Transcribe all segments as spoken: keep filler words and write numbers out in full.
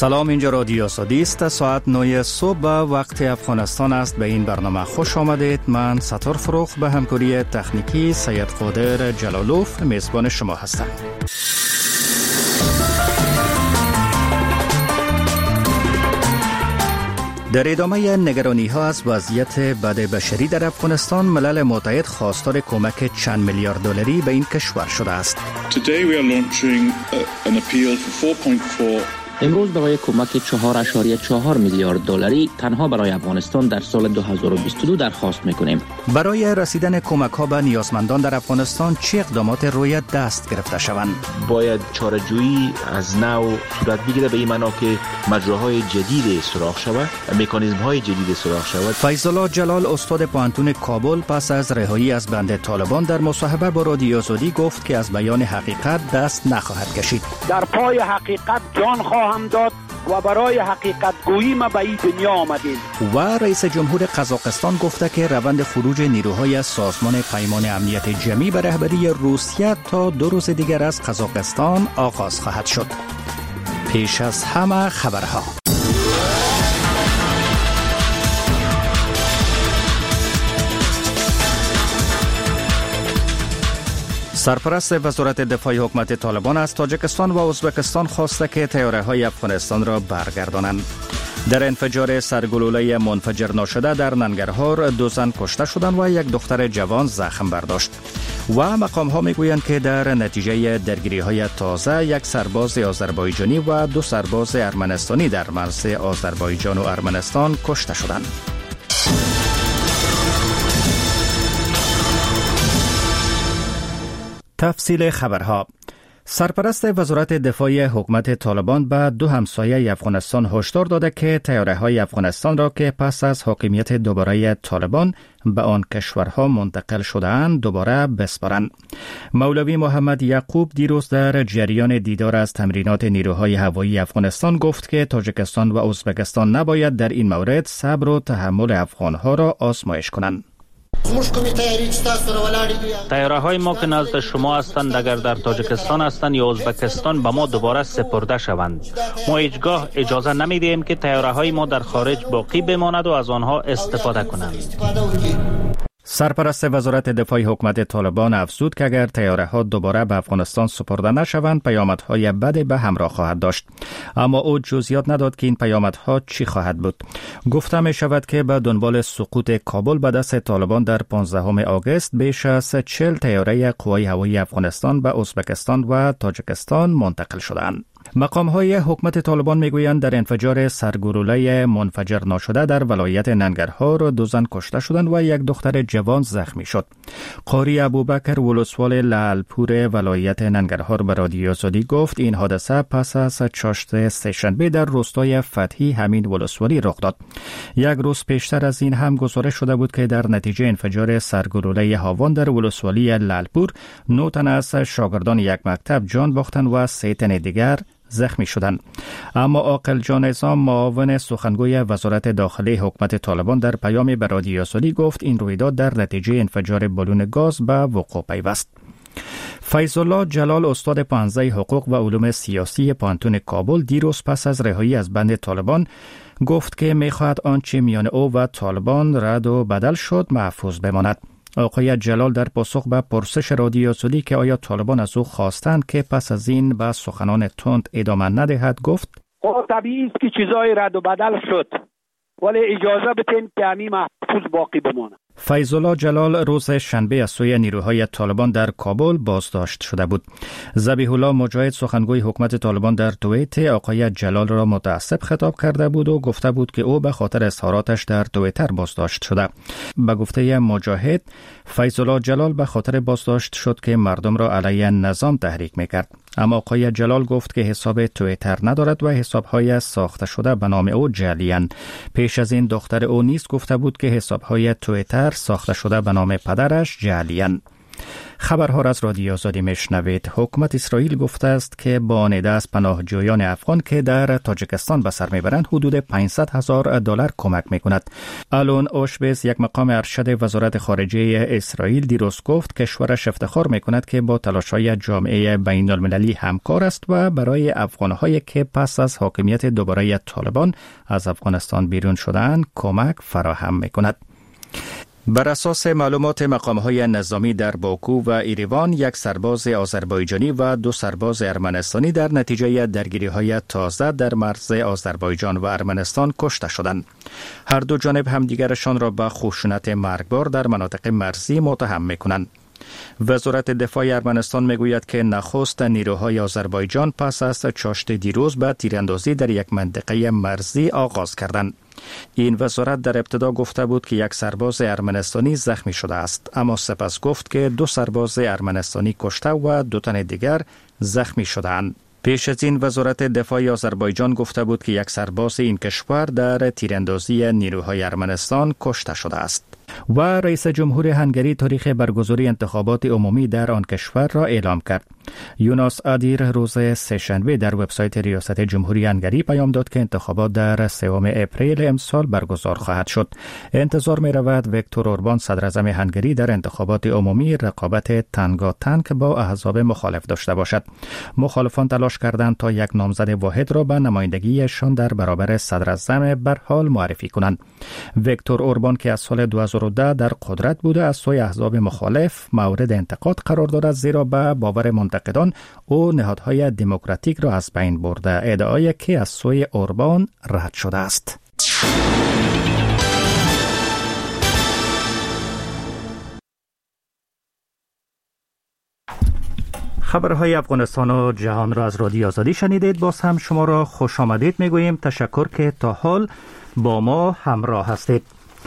سلام، اینجا رادیو آزادی است. ساعت نه صبح وقت افغانستان است. به این برنامه خوش آمدید. من ستار فروخ به همکاری تکنیکی سید قادر جلالوف میزبان شما هستم. در ادامه نگرانی ها از وضعیت بد بشری در افغانستان، ملل متحد خواستار کمک چند میلیارد دلاری به این کشور شده است. Today we are launching an appeal for four point four امروز برای کمک چهار ممیز چهار میلیارد دلاری تنها برای افغانستان در سال دو هزار و بیست و دو درخواست میکنیم. برای رسیدن کمک ها به نیازمندان در افغانستان چه اقدامات روی دست گرفته شوند؟ باید چاره‌جویی از نو صورت بگیره، به این معنا که مجراهای جدید سراغ شود، مکانیزم های جدید سراغ شود. فیض الله جلال استاد پوهنتون کابل پس از رهایی از بند طالبان در مصاحبه با رادیو آزادی گفت که از بیان حقیقت دست نخواهد کشید. در پای حقیقت جان خواهم داد و برای حقیقت گویی ما به این دنیا آمدیم. و رئیس جمهور قزاقستان گفته که روند خروج نیروهای از سازمان پیمان امنیت جمعی به رهبری روسیه تا دو روز دیگر از قزاقستان آغاز خواهد شد. پیش از همه خبرها. سرپرست وزارت دفاع حکومت طالبان از تاجیکستان و ازبکستان خواسته که طیاره‌های افغانستان را برگردانند. در انفجار سرگلوله منفجر ناشده در ننگرهار دو زن کشته شدند و یک دختر جوان زخم برداشت. و مقام ها میگویند که در نتیجه درگیری های تازه یک سرباز آذربایجانی و دو سرباز ارمنستانی در مرز آذربایجان و ارمنستان کشته شدند. تفصیل خبرها. سرپرست وزارت دفاع حکومت طالبان به دو همسایه افغانستان هشدار داده که طیاره‌های افغانستان را که پس از حاکمیت دوباره طالبان به آن کشورها منتقل شده‌اند دوباره بسپارند. مولوی محمد یعقوب دیروز در جریان دیدار از تمرینات نیروهای هوایی افغانستان گفت که تاجیکستان و ازبکستان نباید در این مورد صبر و تحمل افغانها را آزمایش کنند. طیاره های ما که نزد شما هستند اگر در تاجیکستان هستند یا ازبکستان به ما دوباره سپرده شوند. ما هیچگاه اجازه نمیدیم که طیاره های ما در خارج باقی بماند و از آنها استفاده کنند. سرپرست وزارت دفاع حکومت طالبان افزود که اگر طیاره‌ها دوباره به افغانستان سپرده نشوند پیامدهای بدی به همراه خواهد داشت، اما او جزئیات نداد که این پیامدها چی خواهد بود. گفته می شود که به دنبال سقوط کابل به دست طالبان در پانزدهم آگوست بیش از چهل طیاره قوای هوایی افغانستان به ازبکستان و تاجیکستان منتقل شدند. مقام های حکومت طالبان میگویند در انفجار سرگلوله منفجر ناشده در ولایت ننگرهار دو زن کشته شدند و یک دختر جوان زخمی شد. قاری ابوبکر ولسوال لعلپور ولایت ننگرهار به رادیو آزادی گفت این حادثه پس از چاشت سه‌شنبه در روستای فتحی همین ولسوالی رخ داد. یک روز پیشتر از این هم گزارش شده بود که در نتیجه انفجار سرگلوله هاوان در ولسوالی لعلپور نه تن از شاگردان یک مکتب جان باختند و سه تن دیگر زخمی شدند. اما عاقل جان عصام معاون سخنگوی وزارت داخلی حکومت طالبان در پیامی به رادیو آزادی گفت این رویداد در نتیجه انفجار بالون گاز به وقوع پیوست. فیض الله جلال استاد پانزده حقوق و علوم سیاسی پوهنتون کابل دیروز پس از رهایی از بند طالبان گفت که می‌خواهد آنچه میان او و طالبان رد و بدل شد محفوظ بماند. آقای جلال در پاسخ به پرسش رادیو آزادی که آیا طالبان از او خواستند که پس از این به سخنان تند ادامه ندهد گفت خب طبیعی است که چیزای رد و بدل شد، ولی اجازه بدین که همین محفوظ باقی بماند. فیض الله جلال روز شنبه از سوی نیروهای طالبان در کابل بازداشت شده بود. ذبیح الله مجاهد سخنگوی حکومت طالبان در توییت آقای جلال را متعصب خطاب کرده بود و گفته بود که او به خاطر اظهاراتش در توییتر بازداشت شده. به گفته مجاهد فیض الله جلال به خاطر بازداشت شد که مردم را علیه نظام تحریک میکرد. اما آقای جلال گفت که حساب توییتر ندارد و حسابهای ساخته شده به نام او جعلی‌اند. پیش از این دختر او نیز گفته بود که حسابهای توییتر ساخته شده به نام پدرش جعلی‌اند. خبرها را از رادیو آزادی میشنوید. حکومت اسرائیل گفته است که با نیده از پناهجویان افغان که در تاجیکستان به سر میبرند حدود پانصد هزار دلار کمک میکند. آلون اوشبیز، یک مقام ارشد وزارت خارجه اسرائیل، دیروز گفت کشورش افتخار میکند که با تلاش‌های جامعه بین المللی همکار است و برای افغان‌هایی که پس از حاکمیت دوباره طالبان از افغانستان بیرون شدند کمک فراهم میکند. بر اساس معلومات مقام‌های نظامی در باکو و ایروان، یک سرباز آذربایجانی و دو سرباز ارمنستانی در نتیجه درگیری‌های تازه در مرز آذربایجان و ارمنستان کشته شدند. هر دو جانب همدیگرشان را به خشونت مرگبار در مناطق مرزی متهم می‌کنند. وزارت دفاع ارمنستان میگوید که نخست نیروهای آذربایجان پس از چاشت دیروز به تیراندازی در یک منطقه مرزی آغاز کردند. این وزارت در ابتدا گفته بود که یک سرباز ارمنستانی زخمی شده است، اما سپس گفت که دو سرباز ارمنستانی کشته و دو تن دیگر زخمی شدند. پیش از این وزارت دفاع آذربایجان گفته بود که یک سرباز این کشور در تیراندازی نیروهای ارمنستان کشته شده است. و رئیس جمهور هنگری تاریخ برگزاری انتخابات عمومی در آن کشور را اعلام کرد. یوناس آدیر روز سه‌شنبه در وبسایت ریاست جمهوری هنگری پیام داد که انتخابات در سوم اپریل امسال برگزار خواهد شد. انتظار می رود ویکتور اوربان صدر اعظم هنگری در انتخابات عمومی رقابت تنگاتنگ با احزاب مخالف داشته باشد. مخالفان تلاش کردند تا یک نامزد واحد را به نمایندگیشان در برابر صدر اعظم به حال معرفی کنند. ویکتور اوربان که از سال دو هزار و ده در قدرت بوده از سوی احزاب مخالف مورد انتقاد قرار دارد، زیرا به باور منتقدان او نهادهای دموکراتیک را از بین برده، ادعایی که از سوی اوربان رد شده است. خبرهای افغانستان و جهان را از رادیو آزادی شنیدید. باز هم شما را خوش آمدید میگوییم. تشکر که تا حال با ما همراه هستید.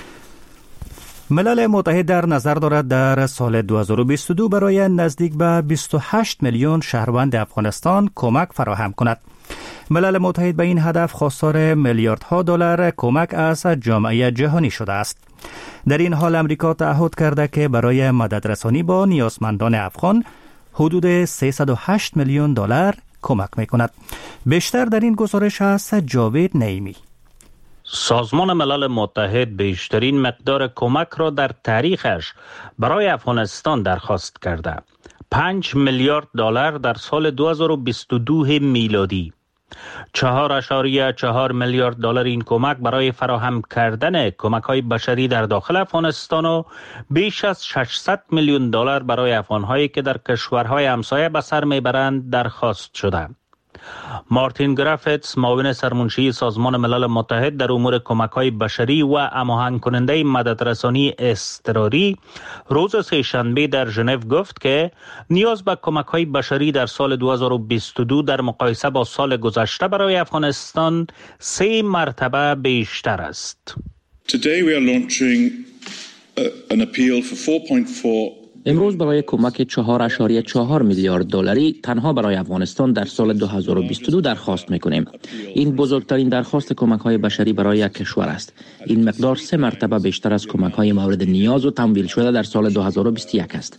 ملل متحد در نظر دارد در سال دو هزار و بیست و دو برای نزدیک به بیست و هشت میلیون شهروند افغانستان کمک فراهم کند. ملل متحد به این هدف خواستار میلیاردها دلار کمک از جامعه جهانی شده است. در این حال امریکا تعهد کرده که برای مددرسانی با نیازمندان افغان حدود سیصد و هشت میلیون دلار کمک میکند. بیشتر در این گزارش است جاوید نعیمی. سازمان ملل متحد بیشترین مقدار کمک را در تاریخش برای افغانستان درخواست کرده. پنج میلیارد دلار در سال دو هزار و بیست و دو میلادی. چهار اشاریه چهار میلیارد دلار این کمک برای فراهم کردن کمک‌های بشری در داخل افغانستان و بیش از ششصد میلیون دلار برای افغان‌هایی که در کشورهای همسایه به سر میبرند درخواست شده. مارتین گرافتس، معاون سرمنشی سازمان ملل متحد در امور کمک‌های بشری و هماهنگ کننده مددرسانی اضطراری، روز سه‌شنبه در ژنو گفت که نیاز به کمک‌های بشری در سال دو هزار و بیست و دو در مقایسه با سال گذشته برای افغانستان سه مرتبه بیشتر است. Today we are launching an appeal for four point four امروز برای کمک چهار اشاریه چهار میلیارد دلاری تنها برای افغانستان در سال دو هزار و بیست و دو درخواست میکنیم. این بزرگترین درخواست کمک‌های بشری برای یک کشور است. این مقدار سه مرتبه بیشتر از کمک‌های مورد نیاز و تمویل شده در سال دو هزار و بیست و یک است.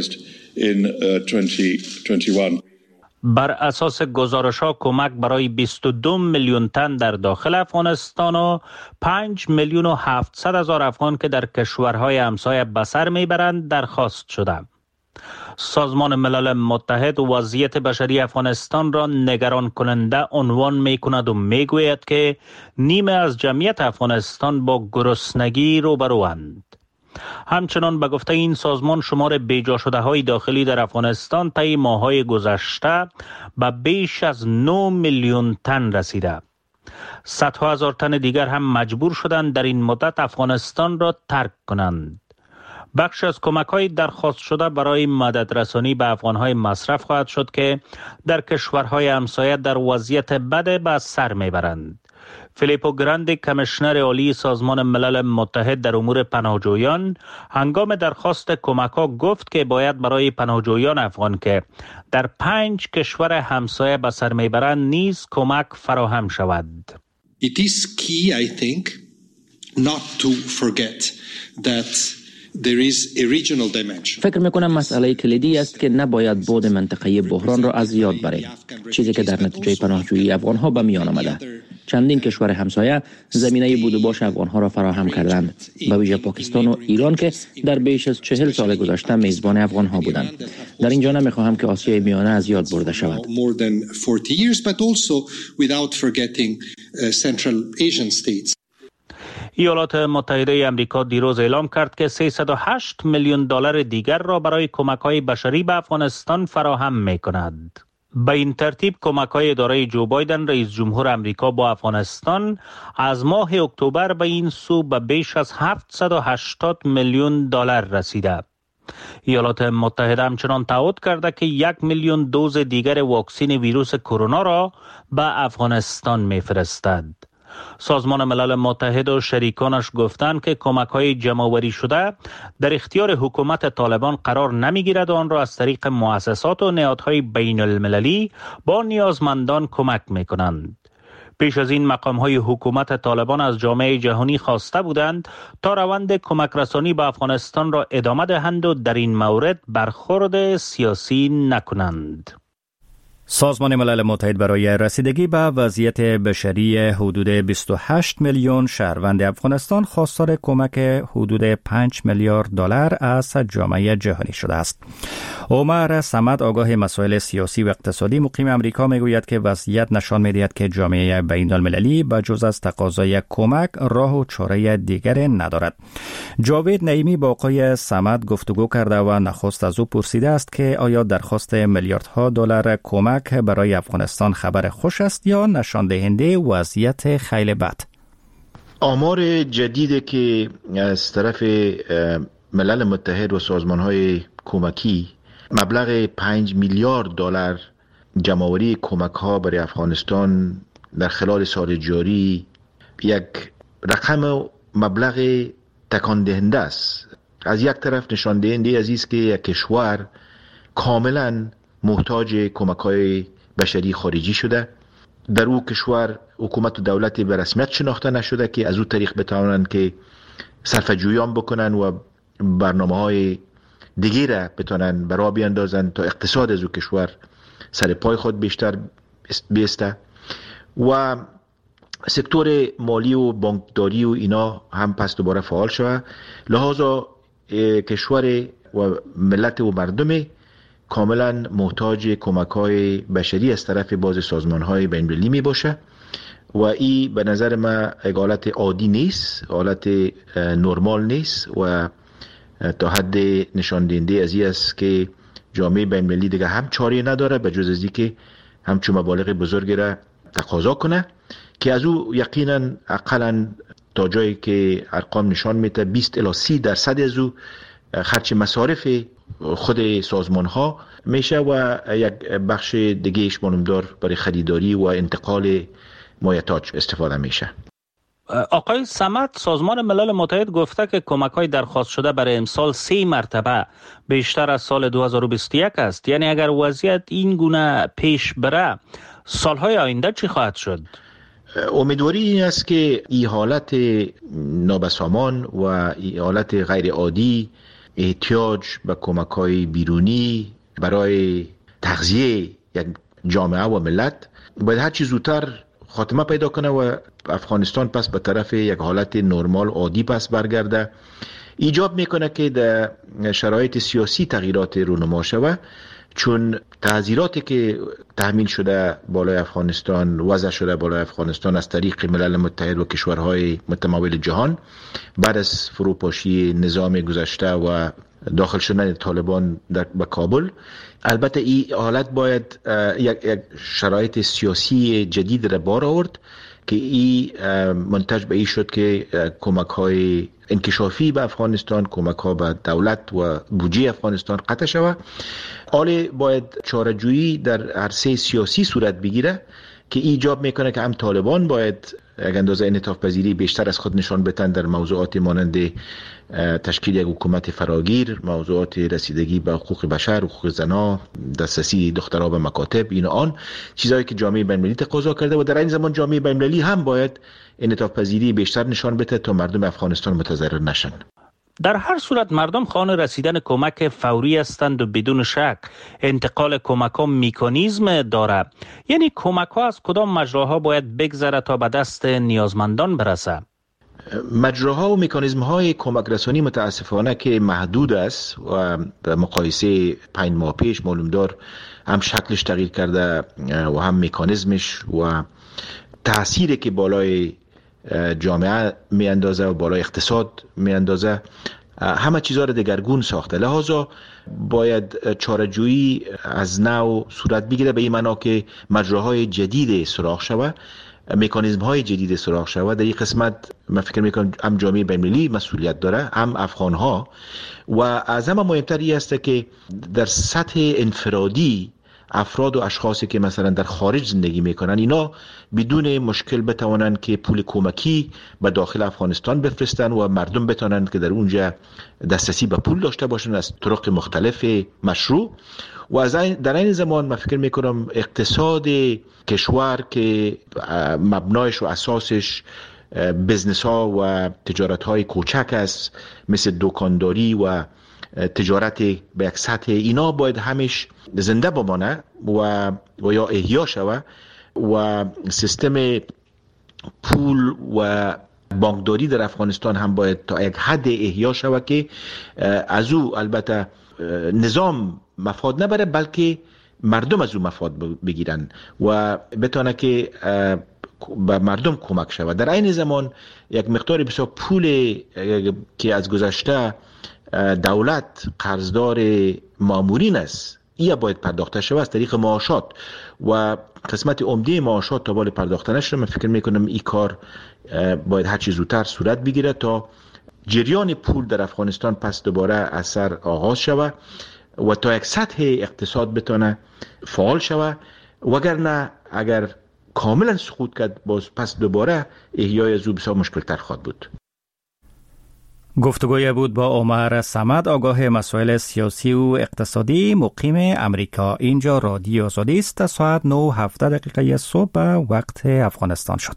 بر اساس گزارش‌ها کمک برای بیست و دو میلیون تن در داخل افغانستان و پنج میلیون و هفتصد هزار افغان که در کشورهای همسایه به سر میبرند درخواست شده. سازمان ملل متحد وضعیت بشری افغانستان را نگران کننده عنوان می‌کند و می‌گوید که نیمه از جمعیت افغانستان با گرسنگی روبروند. همچنان به گفته این سازمان شمار بیجا شده های داخلی در افغانستان طی ماه‌های گذشته به بیش از نه میلیون تن رسیده. صدها هزار تن دیگر هم مجبور شدند در این مدت افغانستان را ترک کنند. بخش از کمک‌های درخواست شده برای مددرسانی به افغان‌های مصرف خواهد شد که در کشورهای همسایه در وضعیت بد به سر میبرند. فیلیپو گراندی، کمیشنر عالی سازمان ملل متحد در امور پناهجویان، هنگام درخواست کمک‌ها گفت که باید برای پناهجویان افغان که در پنج کشور همسایه به سر میبرند نیز کمک فراهم شود. It is key, I think, not to forget that فکر میکنم مسئله کلیدی است که نباید بعد منطقه‌ای بحران را از یاد بریم، چیزی که در نتیجه پناهجویی افغان‌ها به میان آمده. چندین کشور همسایه زمینه بود و باش افغان‌ها را فراهم کردند، به ویژه پاکستان و ایران که در بیش از چهل سال گذشته میزبان افغان‌ها بودند. در اینجا نمیخواهم که آسیای میانه از یاد برده شود. ایالات متحده آمریکا دیروز اعلام کرد که سیصد و هشت میلیون دلار دیگر را برای کمک‌های بشری به افغانستان فراهم می‌کند. به این ترتیب کمک‌های اداره جو بایدن رئیس جمهور آمریکا با افغانستان از ماه اکتبر به این سو به بیش از هفتصد و هشتاد میلیون دلار رسیده. ایالات متحده همچنان تعهد کرده که یک میلیون دوز دیگر واکسن ویروس کرونا را به افغانستان می‌فرستد. سازمان ملل متحد و شریکانش گفتند که کمک‌های جمع‌آوری شده در اختیار حکومت طالبان قرار نمی‌گیرد و آن را از طریق مؤسسات و نهادهای بین المللی با نیازمندان کمک می‌کنند. پیش از این مقام‌های حکومت طالبان از جامعه جهانی خواسته بودند تا روند کمک رسانی به افغانستان را ادامه دهند و در این مورد برخورد سیاسی نکنند. سازمان ملل متحد برای رسیدگی به وضعیت بشری حدود بیست و هشت میلیون شهروند افغانستان خواستار کمک حدود پنج میلیارد دلار از جامعه جهانی شده است. عمر صمد آگاه مسائل سیاسی و اقتصادی مقیم امریکا میگوید که وضعیت نشان میدهد که جامعه بین المللی به جز از تقاضای کمک راه و چاره دیگر ندارد. جاوید نعیمی با آقای صمد گفتگو کرده و نخست از او پرسیده است که آیا درخواست میلیاردها دلار کمک برای افغانستان خبر خوش است یا نشان دهنده وضعیت خیلی بد؟ آمار جدیدی که از طرف ملل متحد و سازمان‌های کمکی مبلغ پنج میلیارد دلار جمع‌آوری کمک‌ها برای افغانستان در خلال سال جاری یک رقم مبلغ تکان دهنده است. از یک طرف نشان دهنده از است که یک کشور کاملاً محتاج کمک‌های بشری خارجی شده. در او کشور حکومت و دولت به رسمیت شناخته نشده که از او طریق بتوانند که صرفه‌جویان بکنن و برنامه‌های دیگه را بتوانند برای بیاندازند تا اقتصاد از او کشور سر پای خود بیشتر بیسته. و سکتور مالی و بانکداری و اینا هم پس دوباره فعال شده. لحاظا کشور و ملت و مردم کاملا محتاج کمک‌های بشری از طرف باز سازمان‌های بین‌المللی می باشه و این به نظر من یک حالت عادی نیست، حالت نرمال نیست و تا حد نشان دهنده از این است که جامعه بین‌المللی دیگه هم چاره نداره به جز از اینکه همچون مبالغ بزرگی را تقاضا کنه که از او یقینا اقلا تا جایی که ارقام نشان میده بیست الی سی درصد از او خرج مصارف خود سازمان ها میشه و یک بخش دیگه اش مانمدار برای خریداری و انتقال مایحتاج استفاده میشه. آقای صمد، سازمان ملل متحد گفته که کمک‌های درخواست شده برای امسال سه مرتبه بیشتر از سال دو هزار و بیست و یک است. یعنی اگر وضعیت این گونه پیش بره سالهای آینده چی خواهد شد؟ امیدواری این است که این حالت نابسامان و این حالت غیر عادی احتیاج به کمک‌های بیرونی برای تغذیه یک جامعه و ملت باید هر چی زودتر خاتمه پیدا کنه و افغانستان پس به طرف یک حالت نرمال عادی پس برگرده. ایجاب میکنه که در شرایط سیاسی تغییرات رونما شود، چون تحذیراتی که تحمیل شده بالای افغانستان وضع شده بالای افغانستان از طریق ملل متحد و کشورهای متمول جهان بعد از فروپاشی نظام گذشته و داخل شدن طالبان در به کابل، البته این حالت باید یک, یک شرایط سیاسی جدید را بار آورد که این منتج به این شد که کمک های انکشافی به افغانستان، کمک ها به دولت و بودجه افغانستان قطع شود. حالا باید چاره‌جویی در عرصه سیاسی صورت بگیره که ایجاب میکنه که هم طالبان باید یک اندازه انعطاف پذیری بیشتر از خود نشان بدن در موضوعات مانند تشکیل یک حکومت فراگیر، موضوعات رسیدگی به حقوق بشر، حقوق زنا، دسترسی دخترها به مکاتب، این آن چیزایی که جامعه بین‌المللی تقاضا کرده و در این زمان جامعه بین‌المللی هم باید انعطاف پذیری بیشتر نشان بده تا مردم افغانستان متضرر نشن. در هر صورت مردم خواهان رسیدن کمک فوری هستند و بدون شک انتقال کمک ها مکانیزم داره. یعنی کمک ها از کدام مجراها باید بگذره تا به دست نیازمندان برسه؟ مجراها و مکانیزم های کمک رسانی متاسفانه که محدود است و به مقایسه پنج ماه پیش معلوم دار هم شکلش تغییر کرده و هم مکانیزمش و تأثیری که بالای جامعه می اندازه و بالای اقتصاد می اندازه همه چیزها رو دگرگون ساخته. لحاظا باید چاره‌جویی از نو صورت بگیره به این معنا که مجراهای جدید سراغ شود، مکانیزم های جدید سراغ شود. در این قسمت من فکر میکنم هم جامعه بین‌المللی مسئولیت داره، هم افغان ها، و از همه مهمتر این است که در سطح انفرادی افراد و اشخاصی که مثلا در خارج زندگی میکنن اینا بدون مشکل بتوانن که پول کمکی به داخل افغانستان بفرستن و مردم بتوانن که در اونجا دسترسی به پول داشته باشن از طرق مختلف مشروع. و از در این زمان من فکر میکنم اقتصاد کشور که مبنایش و اساسش بزنس ها و تجارت های کوچک است مثل دکانداری و تجارت به یک سطح، اینا باید همش زنده بمانه و و یا احیا شود و سیستم پول و بانکداری در افغانستان هم باید تا یک حد احیا شود که از او البته نظام مفاد نبره بلکه مردم از او مفاد بگیرن و بتونه که به مردم کمک شود. در این زمان یک مقدار بسیار پول که از گذشته دولت قرضدار مامورین است این باید پرداخته شود از طریق معاشات و قسمت عمده معاشات تا بالا پرداخته نشده. من فکر میکنم این کار باید هر چیز زودتر صورت بگیره تا جریان پول در افغانستان پس دوباره اثر آغاز شود و تا یک سطح اقتصاد بتونه فعال شود، وگرنه اگر کاملا سقوط کرد باز پس دوباره احیای از او بسیار مشکل تر خواهد بود. گفتگوی بود با عمر صمد، آگاه مسائل سیاسی و اقتصادی، مقیم امریکا. اینجا رادیو آزادی است. ساعت نه و هفده دقیقه صبح به وقت افغانستان شد.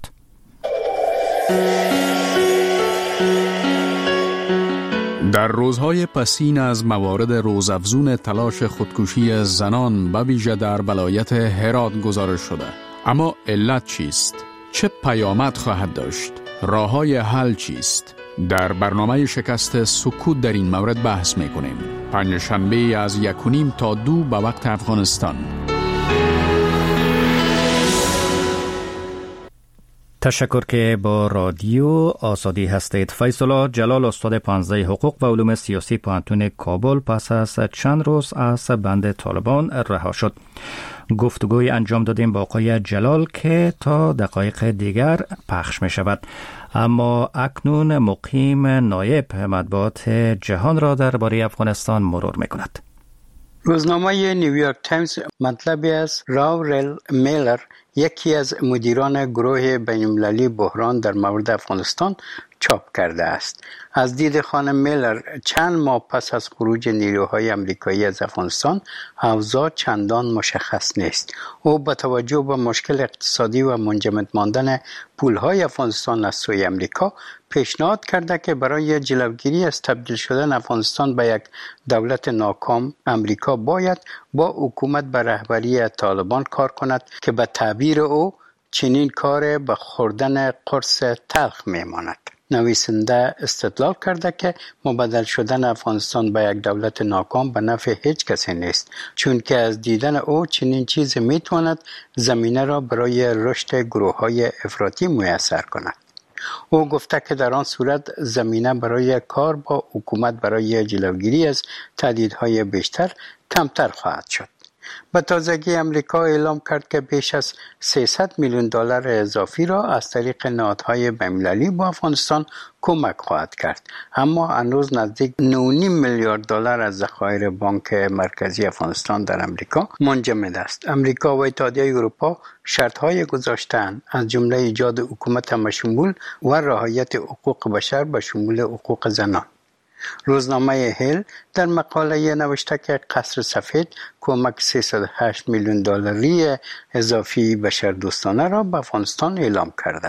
در روزهای پسین از موارد روزافزون تلاش خودکشی زنان به ویژه در ولایت هرات گزارش شده. اما علت چیست؟ چه پیامد خواهد داشت؟ راه‌های حل چیست؟ در برنامه شکست سکوت در این مورد بحث می‌کنیم. پنجشنبه از یک و نیم تا دو به وقت افغانستان. تشکر که با رادیو آزادی هستید. فیصله جلال، استاد پانزده حقوق و علوم سیاسی پانتون کابل، پس از چند روز از بند طالبان رها شد. گفتگوی انجام دادیم با آقای جلال که تا دقایق دیگر پخش می شود. اما اکنون مقیم نایب مطبوعات جهان را درباره افغانستان مرور می کند. روزنامه نیویورک تایمز مطلبی از راورل میلر، یکی از مدیران گروه بین‌المللی بحران در مورد افغانستان، چاپ کرده است. از دید خانم میلر، چند ماه پس از خروج نیروهای امریکایی از افغانستان، اوضاع چندان مشخص نیست. او با توجه به مشکل اقتصادی و منجمد ماندن پولهای افغانستان از سوی امریکا، پیشنهاد کرده که برای جلوگیری از تبدیل شدن افغانستان به یک دولت ناکام، امریکا باید با حکومت به رهبری طالبان کار کند که به تعبیر او چنین کار به خوردن قرص تلخ میماند. نویسنده استدلال کرده که مبدل شدن افغانستان به یک دولت ناکام به نفع هیچ کسی نیست، چون که از دیدن او چنین چیزی میتواند زمینه را برای رشد گروه‌های افراطی میسر کند. او گفته که در آن صورت زمینه برای کار با حکومت برای جلوگیری از تهدیدهای بیشتر کمتر خواهد شد. به تازگی امریکا اعلام کرد که بیش از سیصد میلیون دلار اضافی را از طریق نهادهای بین‌المللی با افغانستان کمک خواهد کرد، اما هنوز نزدیک نه و نیم میلیارد دلار از ذخایر بانک مرکزی افغانستان در امریکا منجمد است. امریکا و اتحادیه اروپا شرط‌های گذاشته‌اند، از جمله ایجاد حکومت همشمول و رعایت حقوق بشر به شمول حقوق زنان. روزنامه هیل در مقاله نوشته که قصر سفید کمک سیصد و هشت میلیون دلاری اضافی بشردوستانه را به افغانستان اعلام کرده است.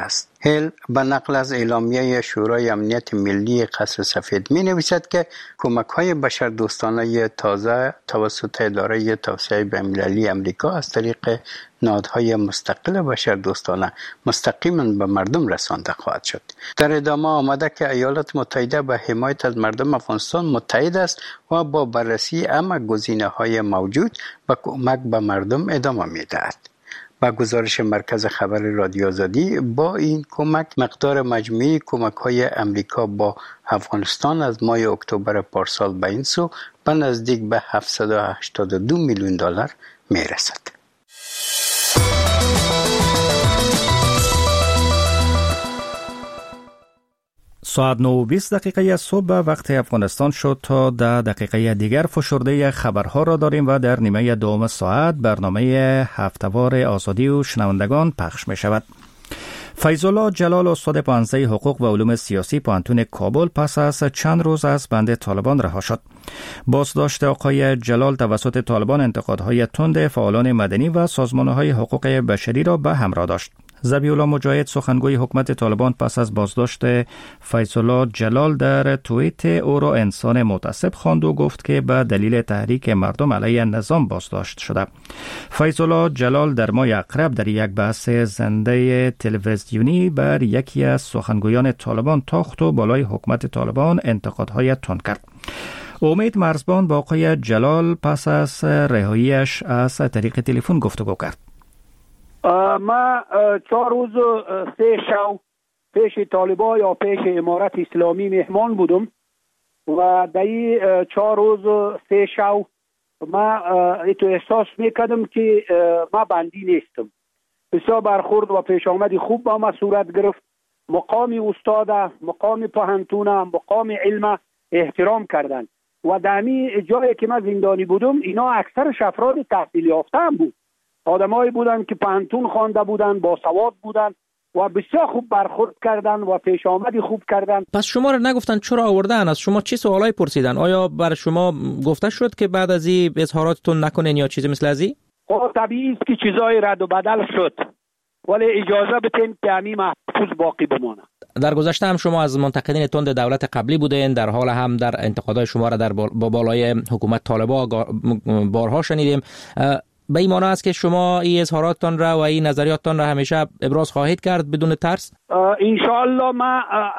هیل به نقل از اعلامیه شورای امنیت ملی قصر سفید می نویسد که کمک های بشردوستانه تازه توسط اداره توسعه بین‌المللی امریکا از طریق نهادهای مستقل بشردوستانه مستقیما به مردم رسانده خواهد شد. در ادامه آمده که ایالات متحده به حمایت از مردم افغانستان متحد است و با بررسی همه گزینه‌های موجود به کمک به مردم ادامه می‌دهد. با گزارش مرکز خبر رادیو آزادی، با این کمک مقدار مجموعی کمک‌های امریکا با افغانستان از ماه اکتبر پارسال به این سو به نزدیک به هفتصد و هشتاد و دو میلیون دلار میرسد. ساعت نه و بیست دقیقه صبح وقت افغانستان شد. تا ده دقیقه دیگر فشرده خبرها را داریم و در نیمه دوم ساعت برنامه هفته‌وار آزادی و شنوندگان پخش می شود. فیض‌الله جلال استاد پانزده حقوق و علوم سیاسی پانتون کابل پس از چند روز از بند طالبان رها شد. بازداشت آقای جلال توسط طالبان انتقادهای تند فعالان مدنی و سازمان‌های حقوق بشری را به همراه داشت. ذبیح‌الله مجاهد سخنگوی حکومت طالبان پس از بازداشت فیض‌الله جلال در توییت او را انسان متعصب خواند و گفت که به دلیل تحریک مردم علیه نظام بازداشت شده. فیض‌الله جلال در ماه اقرب در یک بحث زنده تلویزیونی بر یکی از سخنگویان طالبان تاخت و بالای حکومت طالبان انتقادهای تند کرد. امید مرزبان با آقای جلال پس از رهاییش از طریق تلفن گفتگو کرد. ما چهار روز سه شو پیش طالبان یا پیش امارت اسلامی مهمان بودم و در این چهار روز سه شو ما ایتو احساس میکردم که ما بندی نیستم. بسیار برخورد و پیش آمدی خوب با ما صورت گرفت. مقام استاد، مقام پهنتون، مقام علم احترام کردن و در می جایی که من زندانی بودم اینا اکثرش افراد تحصیل یافته هم بود. آدمایی بودن که پانتون خوانده بودن، با سواد بودن و بسیار خوب برخورد کردن و پیش آمدی خوب کردن. پس شما را نگفتن چرا آوردن؟ از شما چی سوالای پرسیدن؟ آیا بر شما گفته شد که بعد از این اظهاراتتون نکنین یا چیزی مثل ازی؟ خب طبیعی است که چیزای رد و بدل شد، ولی اجازه بتین که همین محفوظ باقی بمانه. در گذشته هم شما از منتقدین تند دولت قبلی بودین، در حال هم در انتقادهای شما را در با بالای حکومت طالبان بارها شنیدیم. به این معنی است که شما این اظهاراتتان را و این نظریاتتان را همیشه ابراز خواهید کرد بدون ترس؟ انشاءالله ما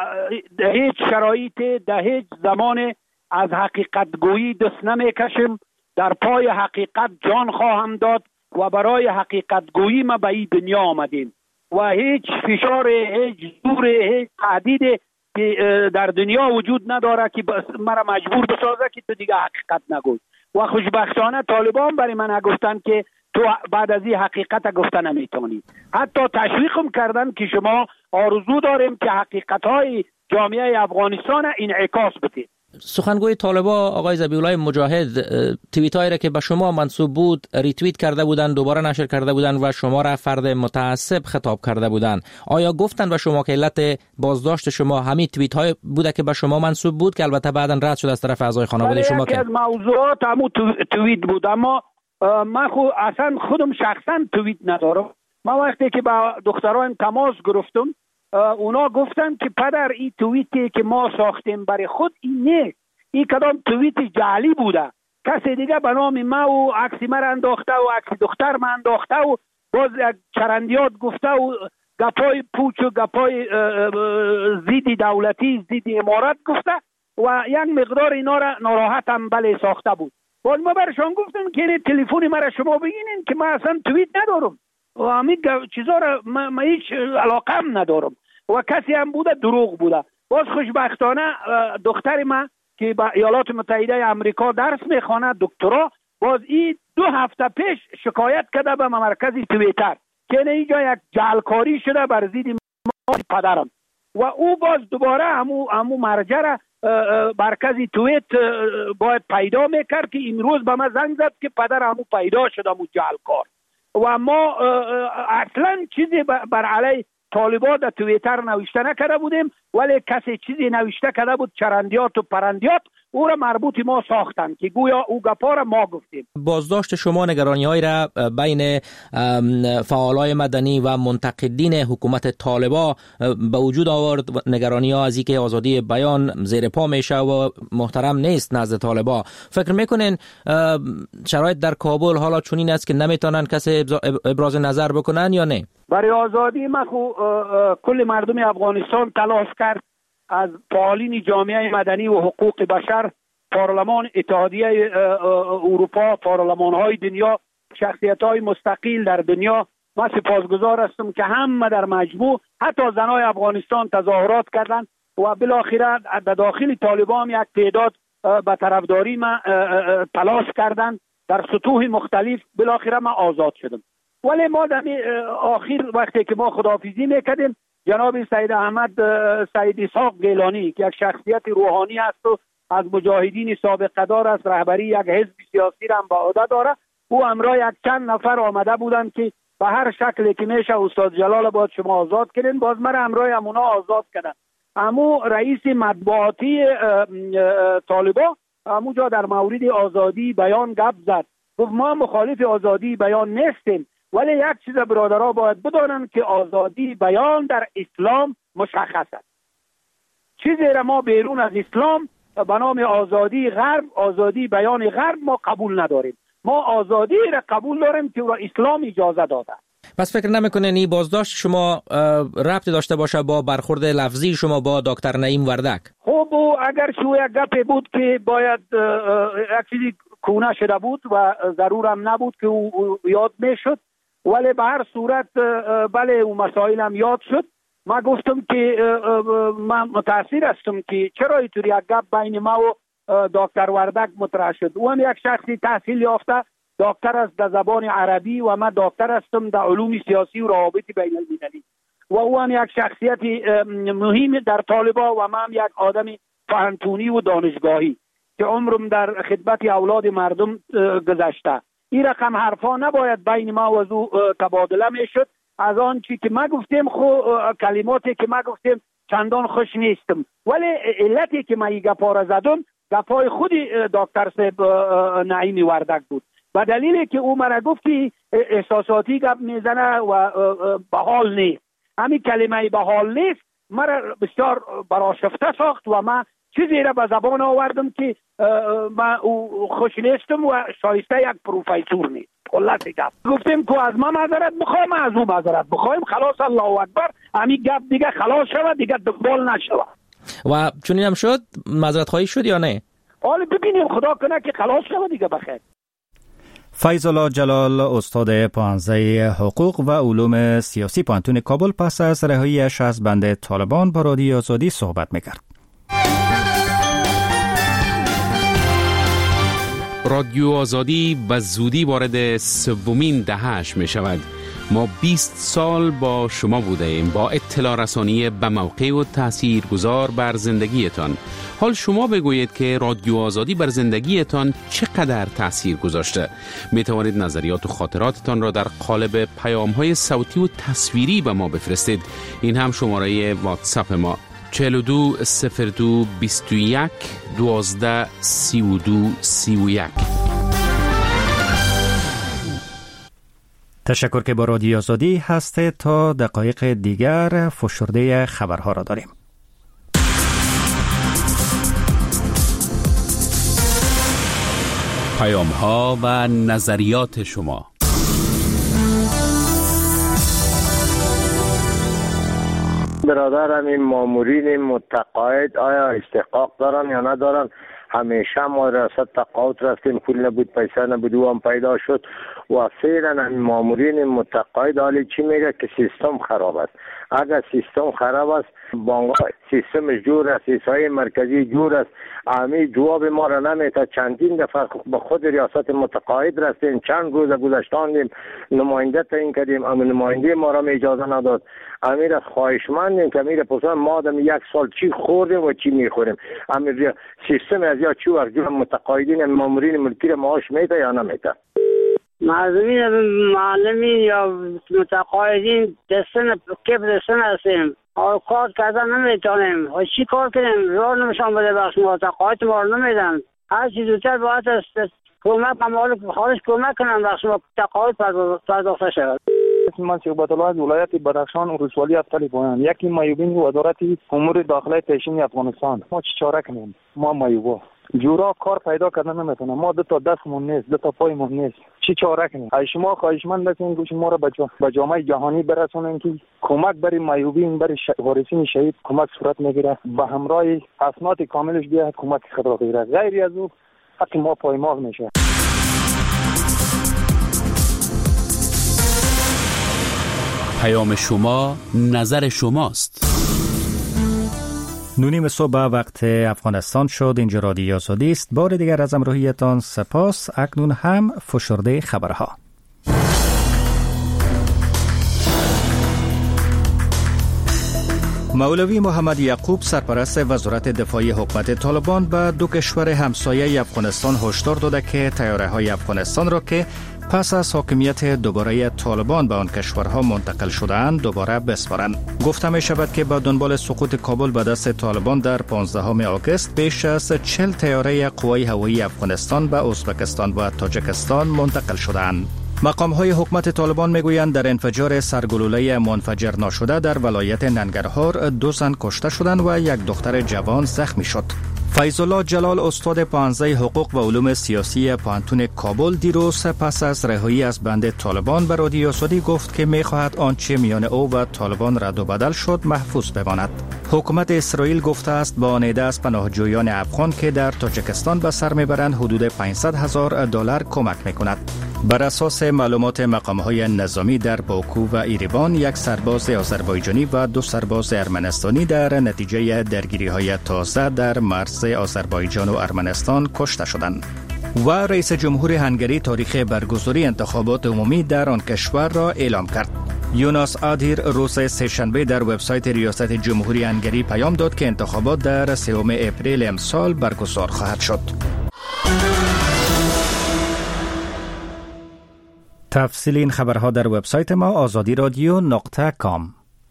در هیچ شرایطی در هیچ زمان از حقیقت گویی دست نمیکشیم. در پای حقیقت جان خواهم داد و برای حقیقت گویی ما به این دنیا آمدیم و هیچ فشار، هیچ زور، هیچ تهدید که در دنیا وجود نداره که مرا مجبور بسازه که تو دیگه حقیقت نگوی. و خوشبختانه طالبان برای من گفتن که تو بعد از این حقیقت گفته نمیتونی. حتی تشویقم کردن که شما آرزو داریم که حقیقت‌های جامعه افغانستان انعکاس بده. سخنگوی طالبان آقای ذبیح‌الله مجاهد توییتایی را که به شما منسوب بود ریتوییت کرده بودن، دوباره نشر کرده بودن و شما را فرد متعصب خطاب کرده بودن. آیا گفتن به شما که علت بازداشت شما همین توییت‌های بوده که به شما منسوب بود که البته بعداً رد شد از طرف اعضای خانواده شما؟ که از موضوعات همون توییت بود، اما من خود اصلا خودم شخصا توییت ندارم. من وقتی که با دخترایم تماس گرفتم اونا گفتن که پدر این توییتی که ما ساختیم برای خود این نیست، این کدام توییت جعلی بوده، کسی دیگه به نام ما و عکس ما را انداخته و عکس دختر ما انداخته و باز چرندیات گفته و گپای پوچ و گپای زیدی دولتی زیدی امارت گفته و یک مقدار اینا را ناراحت هم بله ساخته بود. باز ما برشان گفتیم که تلفن ما را شما بگینین که ما اصلا توییت ندارم و همین چیزا را ما, ما هیچ علاقه هم ندارم و کسی هم بوده دروغ بوده. باز خوشبختانه دختر ما که با ایالات متحده آمریکا درس میخوانه دکترا، باز این دو هفته پیش شکایت کرده به مرکز توییتر که اینجا یک جعلکاری شده بر ضد پدرم و او باز دوباره همو همو مرجع را مرکز توییت باید پیدا میکرد که امروز به من زنگ زد که پدر همو پیدا شده همو جعلکار و ما اصلا چیزی بر علیه طالبان در توییتر نوشته نکرده بودیم ولی کسی چیزی نوشته کرده بود چرندیات و پرندیات، او را مربوط ما ساختن که گویا او گپا را ما گفتیم. بازداشت شما نگرانی‌های را بین فعالای مدنی و منتقدین حکومت طالبان به وجود آورد. نگرانی‌ها از اینکه آزادی بیان زیر پا میشه و محترم نیست نزد طالبان. فکر میکنین شرایط در کابل حالا چنین است که نمیتونن کسی ابراز نظر بکنن یا نه؟ برای آزادی ما خو کل مردم افغانستان تلاش کرد، از فعالین جامعه مدنی و حقوق بشر، پارلمان، اتحادیه اروپا، پارلمان‌های دنیا، شخصیت‌های مستقل در دنیا. من سپاسگزار هستم که همه در مجموع، حتی زنای افغانستان تظاهرات کردند و بالاخره در داخل طالبان یک تعداد به طرفداری ما تلاش کردند در سطوح مختلف. بالاخره ما آزاد شدم. ولی ما در آخر وقتی که ما خداحافظی میکردیم، جناب سید احمد سید اسحاق گیلانی که یک شخصیت روحانی است و از مجاهدین سابقه دار است، رهبری یک حزب سیاسی را هم به عهده داره، او همراه یک چند نفر آمده بودند که به هر شکلی که میشه استاد جلال آباد شما آزاد کردین، باز مرا همراه همونا آزاد کردن. امو رئیس مطبوعاتی طالبان همونجا در مورد آزادی بیان گپ زد، گفت ما مخالف آزادی بیان نیستیم، ولی یک چیز برادرها باید بدانند که آزادی بیان در اسلام مشخص است. چیزی را ما بیرون از اسلام به نام آزادی غرب، آزادی بیان غرب ما قبول نداریم. ما آزادی را قبول داریم که را اسلام اجازه داده. پس فکر نمیکنین این بازداشت شما ربطی داشته باشه با برخورد لفظی شما با دکتر نعیم وردک؟ خب اگر شو یک گپی بود که باید یک چیزی کونه شده بود و ضرور هم نبود که او یاد میشد، ولی به هر صورت بله او مسائل هم یاد شد. ما گفتم که من متأثر هستم که چرا اینطوری یک گپ بین ما و دکتر وردک مطرح شد. او هم یک شخصی تحصیل یافته دکتر است در زبان عربی و من دکتر هستم در علوم سیاسی و روابط بین المللی، و او هم یک شخصیت مهم در طالبان و من هم یک آدم فهنتونی و دانشگاهی که عمرم در خدمت اولاد مردم گذشته. این رقم حرفا نباید بین ما و او تبادله میشد. از آن چی که ما گفتیم خو کلماتی که ما گفتیم چندان خوش نیستم، ولی علتی که ما این گپا را زدم گپای خود دکتر صاحب نعیم وردک بود، و دلیلی که او مرا گفت که احساساتی گپ میزنه و به حال نیست. همین کلمه به حال نیست مرا بسیار برآشفته ساخت و من چیزی را به زبان آوردم که من خوش نیستم و شایسته یک پروفیسور نیست. خلاصه گپ گفتیم که از ما معذرت بخوایم، از او معذرت بخوایم، خلاص الله اکبر، همین گپ دیگه خلاص شود، دیگه دنبال نشود. و چون اینم شد معذرت خواهی شد یا نه؟ حالا ببینیم، خدا کنه که خلاص شود دیگه بخیر. فیض الله جلال، استاد پانزده حقوق و علوم سیاسی پانتون کابل، پس از رهایی‌اش از بند طالبان با رادیو آزادی صحبت می‌کرد. رادیو آزادی به زودی وارد سومین دهه‌اش می شود. ما بیست سال با شما بوده ایم، با اطلاع رسانی به موقع و تأثیر گذار بر زندگیتان. حال شما بگویید که رادیو آزادی بر زندگیتان چقدر تأثیر گذاشته. می توانید نظریات و خاطراتتان را در قالب پیام‌های صوتی و تصویری به ما بفرستید. این هم شماره واتساپ ما چهل و دو صفر دو بیست و یک دوازده سی و دو سی و یک. تشکر که با رادیو آزادی هسته. تا دقایق دیگر فشرده خبرها را داریم. پیام‌ها و نظریات شما. برادرم این مامورین متقاعد آیا استحقاق دارن یا ندارن؟ همیشه ما ریاست تقاعد رفتیم، پول نبود، پیسه نبود، او هم پیدا شد و فعلا این مامورین متقاعد حالی چی میگه که سیستم خراب است. اگر سیستم خراب است، بانک سیستمش جور است، سیستم مرکزی جور است، امی جواب ما را نمیده. چندین دفعه به خود ریاست متقاعد رفتیم، چند روز گذشتاندیم، نماینده تعیین کردیم، اما نماینده ما را اجازه نداد. امیر خواهشمندیم که امیر پرسان ما دم یک سال چی خوردیم و چی میخوریم. امیر سیستم از یا چی وقت جور متقاعدین مامورین ملکی را معاش میده یا نمیده. معلمین معلمین یا متقاعدین دستن کپ دستن هستیم. کار کردن نمیتونیم. چی کار کنیم؟ راه نمیشان بده بخش متقاعد ما رو نمیدن. هر چیز زودتر باید است کمک ممالک خارج کمک کنن بخش متقاعد پرداخته شود. من شعبت الله از ولایت بدخشان و ولسوالی افتالی پایان یکی مایوبین وزارت امور داخلی پیشین افغانستان. ما چی چاره کنیم؟ ما مایوبا جورا کار پیدا کردن نمیتونه. ما دو تا دستمون نیست، دو تا پایمون نیست. چی چاره کنیم؟ ای شما خواهشمند هستین که شما را به جامعه جهانی برسونین که کمک برای مایوبین، برای وارثین شهید کمک صورت میگیره، به همراه اسناد کاملش بیاد کمک خود را بگیره. غیر از او حق ما پایمال میشه. پیام شما، نظر شماست. نونیم صبح وقت افغانستان شد. اینجا رادیو آزادی است. بار دیگر از همراهیتان سپاس. اکنون هم فشرده خبرها. مولوی محمد یعقوب سرپرست وزارت دفاعی حکومت طالبان به دو کشور همسایه افغانستان هشدار داده که طیاره‌های افغانستان را که پس از حاکمیت دوباره طالبان به آن کشورها منتقل شده‌اند دوباره بسپارند. گفته می شود که با دنبال سقوط کابل به دست طالبان در پانزدهم آگوست بیش از چهل طیاره قوای هوایی افغانستان به ازبکستان و تاجیکستان منتقل شده‌اند. مقام‌های حکومت طالبان میگویند در انفجار سرگلوله منفجر ناشده در ولایت ننگرهار دو زن کشته شدند و یک دختر جوان زخمی شد. فیض الله جلال استاد پانزده حقوق و علوم سیاسی پانتون کابل دیروز پس از رهایی از بند طالبان به رادیو آزادی گفت که می‌خواهد آنچه میان او و طالبان رد و بدل شد محفوظ بماند. حکومت اسرائیل گفته است با نیده از پناهجویان افغان که در تاجیکستان به سر میبرند حدود پانصد هزار دلار کمک میکند. بر اساس معلومات مقام‌های نظامی در باکو و ایروان یک سرباز آذربایجانی و دو سرباز ارمنستانی در نتیجه درگیری‌های تازه در مرز آذربایجان و ارمنستان کشته شدند. و رئیس جمهور هنگری تاریخ برگزاری انتخابات عمومی در آن کشور را اعلام کرد. یوناس آدیر روز سه‌شنبه در وبسایت ریاست جمهوری هنگری پیام داد که انتخابات در سوم اپریل امسال برگزار خواهد شد. تفصیل این خبرها در وبسایت ما آزادی رادیو نقطه کام.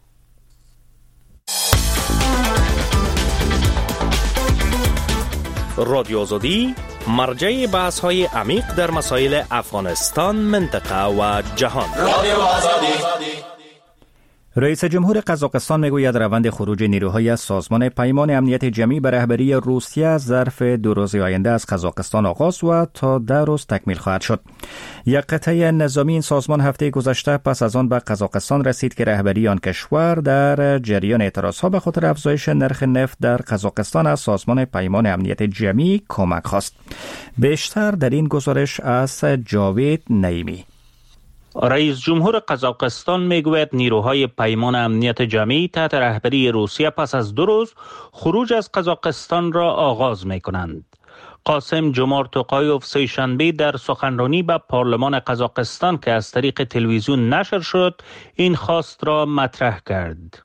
رادیو آزادی مرجع بحث های عمیق در مسائل افغانستان، منطقه و جهان. رادیو آزادی. رئیس جمهور قزاقستان میگوید روند خروج نیروهای از سازمان پیمان امنیت جمعی به رهبری روسیه ظرف دو روز آینده از قزاقستان آغاز و تا ده روز تکمیل خواهد شد. یک قطعه نظامی این سازمان هفته گذشته پس از آن به قزاقستان رسید که رهبری آن کشور در جریان اعتراضها به خاطر افزایش نرخ نفت در قزاقستان از سازمان پیمان امنیت جمعی کمک خواست. بیشتر در این گزارش از جاوید نعیمی. رئیس جمهور قزاقستان میگوید نیروهای پیمان امنیت جمعی تحت رهبری روسیه پس از دو روز خروج از قزاقستان را آغاز می کنند. قاسم جمار توقایوف سه‌شنبه در سخنرانی به پارلمان قزاقستان که از طریق تلویزیون نشر شد این خواست را مطرح کرد.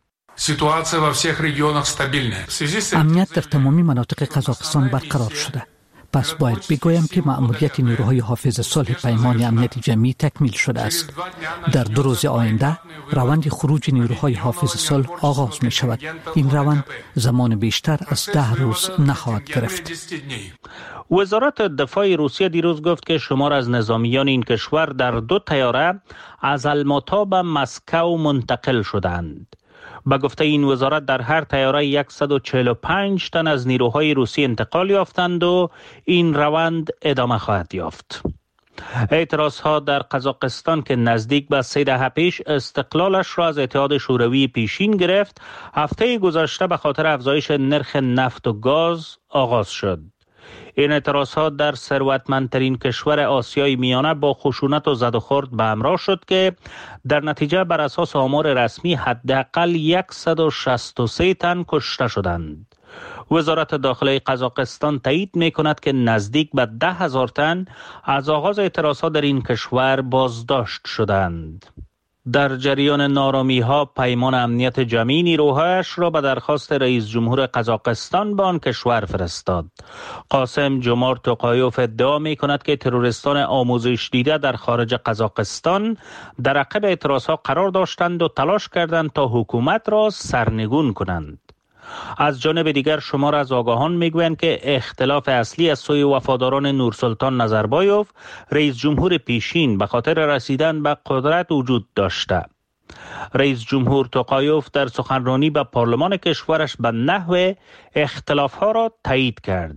امنیت در تمامی مناطق قزاقستان برقرار شده. پس باید بگویم که مأموریت نیروهای حافظ صلح پیمان امنیت جمعی تکمیل شده است. در دو روز آینده روند خروج نیروهای حافظ صلح آغاز می شود. این روند زمان بیشتر از ده روز نخواهد گرفت. وزارت دفاع روسیه دیروز گفت که شمار از نظامیان این کشور در دو طیاره از الماتا به مسکو منتقل شدند. به گفته این وزارت در هر طیاره صد و چهل و پنج تن از نیروهای روسی انتقال یافتند و این روند ادامه خواهد یافت. اعتراضها در قزاقستان که نزدیک به سه دهه پیش استقلالش را از اتحاد شوروی پیشین گرفت، هفته گذشته به خاطر افزایش نرخ نفت و گاز آغاز شد. این اعتراضها در ثروتمندترین کشور آسیای میانه با خشونت و زد و خورد به همراه شد که در نتیجه بر اساس آمار رسمی حداقل صد و شصت و سه تن کشته شدند. وزارت داخلی قزاقستان تایید می کند که نزدیک به ده هزار تن از آغاز اعتراضها در این کشور بازداشت شدند. در جریان نارامی ها پیمان امنیت جمعی نیروهایش را به درخواست رئیس جمهور قزاقستان به آن کشور فرستاد. قاسم جمارت توقایوف ادعا می کند که تروریستان آموزش دیده در خارج قزاقستان در عقب اعتراضها قرار داشتند و تلاش کردند تا حکومت را سرنگون کنند. از جانب دیگر شمار از آگاهان میگویند که اختلاف اصلی از سوی وفاداران نورسلطان نظربایوف رئیس جمهور پیشین به خاطر رسیدن به قدرت وجود داشته. رئیس جمهور توقایوف در سخنرانی به پارلمان کشورش به نحو اختلافها را تایید کرد.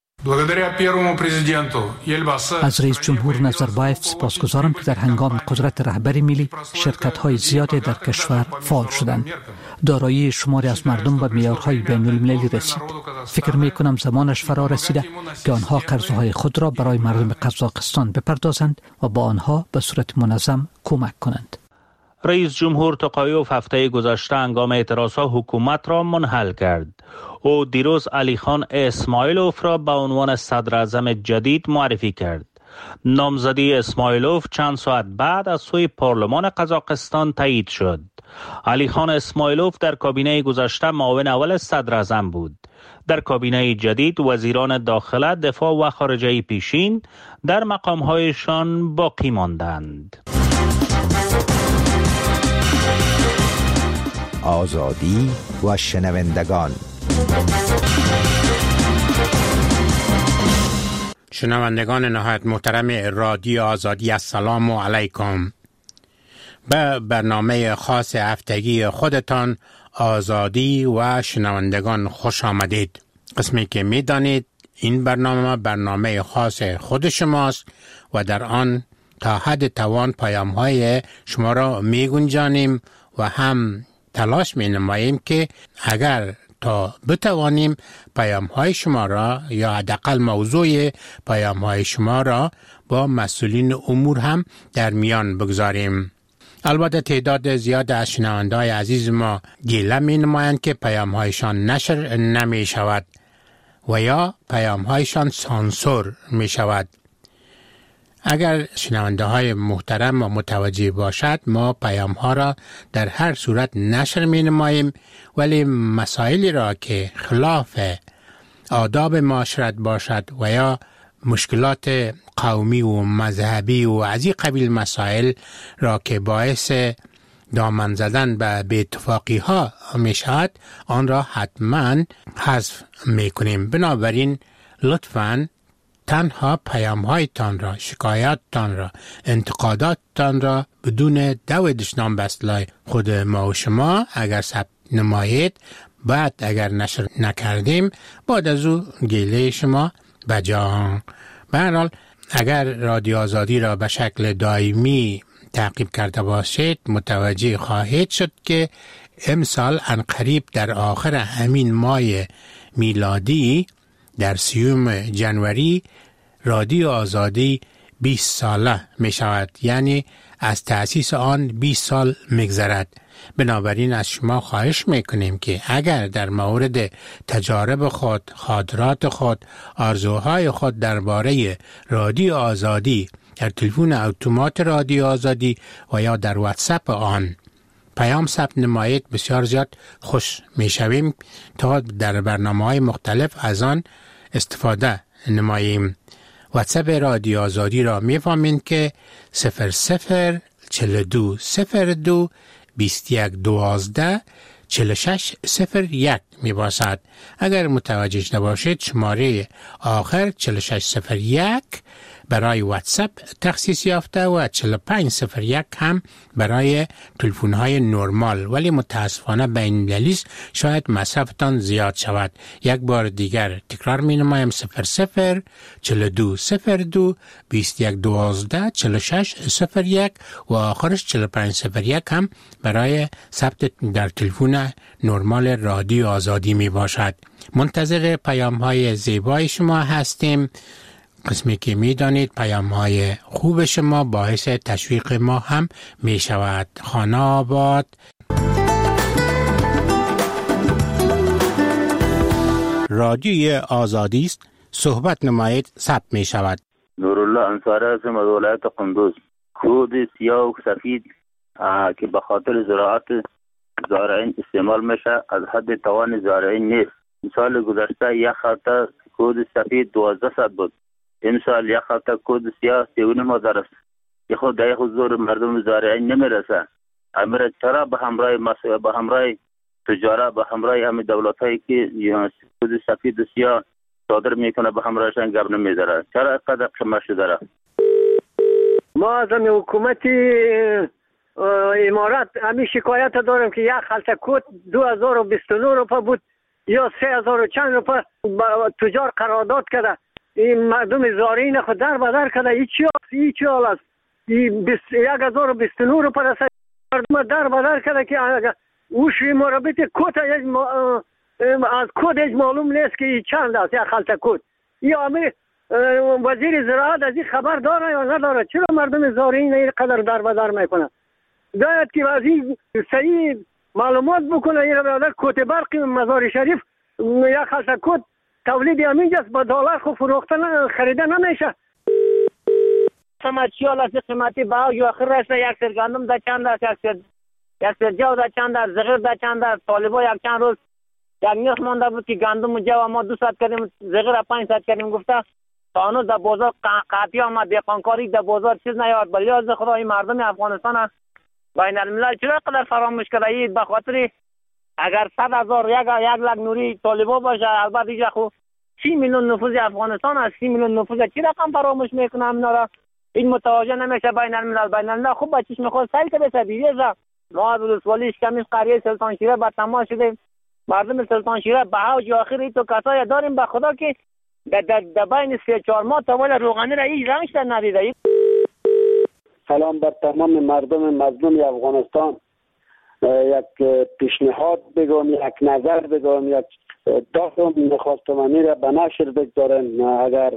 از رئیس جمهور نظربایف سپاسگزارم که در هنگام قدرت رهبری ملی شرکت‌های زیادی در کشور فعال شدند. دارایی شماری از مردم به معیارهای بین‌المللی رسید. فکر می‌کنم زمانش فرا رسیده که آنها قرضهای خود را برای مردم قزاقستان بپردازند و با آنها به صورت منظم کمک کنند. رئیس جمهور توقایوف هفته گذشته هنگام اعتراضها حکومت را منحل کرد. او دیروز علی خان اسماعیلوف را به عنوان صدر اعظم جدید معرفی کرد. نامزدی اسماعیلوف چند ساعت بعد از سوی پارلمان قزاقستان تایید شد. علی خان اسماعیلوف در کابینه گذشته معاون اول صدر اعظم بود. در کابینه جدید وزیران داخله، دفاع و خارجه پیشین در مقام‌هایشان باقی ماندند. آزادی و شنوندگان. شنوندگان نهایت محترم رادیو آزادی، السلام علیکم. به برنامه خاص هفتگی خودتان آزادی و شنوندگان خوش آمدید. قسمی که می دانید این برنامه برنامه خاص خود شماست و در آن تا حد توان پیام های شما را می گنجانیم و هم تلاش می نماییم که اگر تا بتوانیم پیام های شما را یا حداقل موضوع پیام های شما را با مسئولین امور هم در میان بگذاریم. البته تعداد زیاد از شنونده های عزیز ما گله می نمایند که پیام هایشان نشر نمی شود و یا پیام هایشان سانسور می شود. اگر شنونده های محترم و متوجه باشد، ما پیام ها را در هر صورت نشر می نماییم، ولی مسائلی را که خلاف آداب معاشرت باشد و یا مشکلات قومی و مذهبی و از این قبیل مسائل را که باعث دامن زدن به بی‌اتفاقی ها می شود، آن را حتما حذف می کنیم. بنابراین لطفاً تنها پیام هایتان را، شکایاتتان را، انتقاداتتان را بدون دو دشنام بسلای خود ما و شما اگر ثبت نمایید، بعد اگر نشر نکردیم بعد از او گیله شما بجا. به هر حال اگر رادیو آزادی را به شکل دائمی تعقیب کرده باشید، متوجه خواهید شد که امسال عنقریب در آخر همین ماه میلادی در سیوم جنوری رادیو آزادی بیست ساله می شود، یعنی از تأسیس آن بیست سال می گذرد. بنابراین از شما خواهش می کنیم که اگر در مورد تجارب خود، خاطرات خود، آرزوهای خود درباره رادیو آزادی در تلفن اتومات رادیو آزادی و یا در واتساپ آن پیام ثبت نمایید، بسیار زیاد خوش می شویم تا در برنامه‌های مختلف از آن استفاده نماییم. واتساپ رادیو آزادی را می فهمید که صفر صفر چهل و دو صفر دو بیست و یک دوازده چهل و شش صفر یک می باشد. اگر متوجه نباشید، شماره آخر چهل و شش صفر یک برای واتساپ تخصیص یافته و چهل و پنج صفر یک هم برای تلفن های نرمال، ولی متاسفانه بین المللی شاید مصرفتان زیاد شود. یک بار دیگر تکرار می نمایم: صفر صفر چهل و دو صفر دو بیست و یک دوازده چهل و شش صفر یک و آخرش چهل و پنج صفر یک هم برای ثبت در تلفن نرمال رادیو آزادی می باشد. منتظر پیام های زیبای شما هستیم. قسمی که می دانید پیام های خوب شما باعث تشویق ما هم می شود. خانه آباد. رادیوی آزادی است، صحبت نمایید، ثبت می شود. نورالله انصاری هستم از ولایت قندوز. کود سیاه و سفید که به خاطر زراعت زارعین استعمال میشه از حد توان زارعین نیست. سال گذشته یک خلطه کود سفید دوازده صد بود، این سال یک خلطه کود سیاه سی و نیم هزار است. یه خود در حضور مردم زارعین نمیرسه. امیر چرا به همراه مسئله به همراه تجارت به همراه همه دولت هایی که کود سفید و سیاه صادر میکنه به همراهشان گپ نمیداره؟ چرا اینقدر قیمت شده؟ ما از همین حکومتی امارات همین شکایت دارم که یک خلطه کود دو هزار و بیست و نه روپا بود یا سه هزار و چند روپا تجار قرارداد کرده. این مردم زارعین خود در بدر کرده. این چی است؟ این چی حال است؟ یک هزار و بیست و نه روپا رسید مردم در بدر کرده که اوش مربط کود از کود هیچ معلوم نیست که چند است یک خلطه کود. یا همه وزیر زراعت از این خبر داره یا نداره؟ چرا مردم زارعین اینقدر در بدر میکنه؟ باید که از این صحیح معلومات بکنه. این برادر کوت برق مزار شریف یک خلطه کود تولید همینجاست با دلار خو فروختن خریده نمیشه. سماچی حالا قیمتی باو جو آخر رسه یک سر گندم در چند است، یک سر یک سر جو در چند است، زغیر در چند است. طالبا یک چند روز یک نرخ مانده بود که گندم و جو ما دو صد کردیم، زغیر پنج صد کردیم. گفته تا هنوز در بازار قحطی آمد، دهقانکاری در بازار چیز نیاد. ولی از خدا این مردم افغانستان بین الملل چرا قدر فراموش کرده؟ این به خاطر اگر صد هزار یک یک لک نوری طالبا باشه، البته اینجا خو سی میلیون نفوذ افغانستان است. سی میلیون نفوذ چی رقم فراموش میکنه؟ اینا را این متوجه نمیشه. بین الملل بین الملل خوب بچش میخواد سیل که بشه دیگه. ما از ولسوالی اشکمیش قریه سلطان شیره با تماس شده. مردم سلطان شیره به اوج آخر ای تو کسایی داریم به خدا که در در بین سه چهار ماه تاول روغنی را هیچ رنگش در ندیده. سلام بر تمام مردم مظلوم افغانستان. یک پیشنهاد بگم، یک نظر بگم، یک داستان میخواستم امیر را به نشر بگذارن. اگر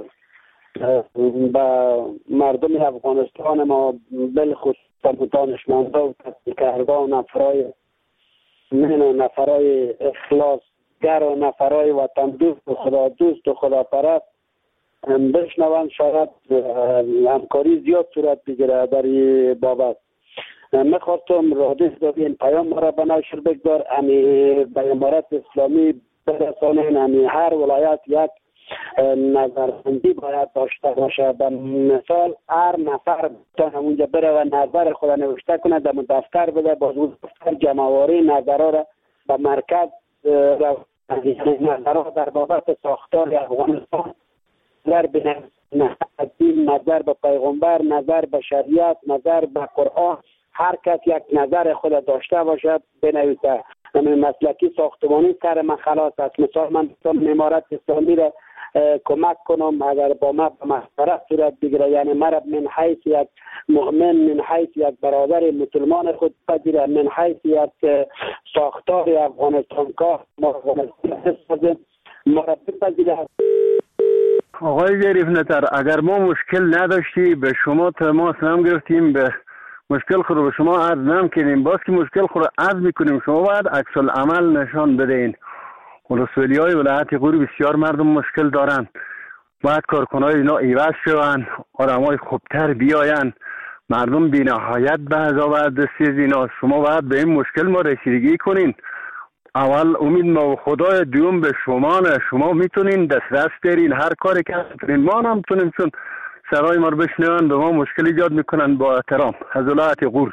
به مردم افغانستان ما بالخصوص دانشمندا و تحقیق‌کاران و نفرای من و نفرای اخلاصگر و نفرای وطن دوست و خدا دوست و خدا پرست بشنوند، شاید همکاری زیاد صورت بگیره در این بابت. میخواستم رادیو این پیام مرا به نشر بگذار، امی به امارت اسلامی برسانین. امی هر ولایت یک نظربندی باید داشته باشه. به مثال هر نفر همونجا بره و نظر خود نوشته کنه، در دفتر بده، باز دفتر جمعواری نظرها را به مرکز نظرها در بابت ساختار افغانستان، نظر به دین، نظر به پیغمبر، نظر به شریعت، نظر به قرآن، هر کس یک نظر خود داشته باشد بنویسه. من مسلکی ساختمانی سر من خلاص است. مثال من دوستم امارت اسلامی را کمک کنم اگر با ما به مشورت صورت بگیره، یعنی مرا من حیث یک مؤمن، من حیث یک برادر مسلمان خود پذیره، من حیث یک ساختار افغانستان کار ما افغانستان ما را بپذیره. آقای ظریف نطر، اگر ما مشکل نداشتی به شما تماس نم گرفتیم، به مشکل خود رو به شما عرض نم کنیم، باز که مشکل خود رو عرض میکنیم شما باید عکس العمل نشان بدین. ولسوالی های ولایت غور بسیار مردم مشکل دارن، باید کارکنای اینا ایواز شوند، آدم های خوبتر بیاین. مردم بی نهایت به عذاب دستی از اینا. شما باید به این مشکل ما رسیدگی کنین. اول امید ما و خدای، دوم به شما نه. شما میتونین دسترس برین، هر کاری که میتونین. ما نمیتونیم چون سرای ما رو بشنون به ما مشکل ایجاد میکنن. با احترام از ولایت غور.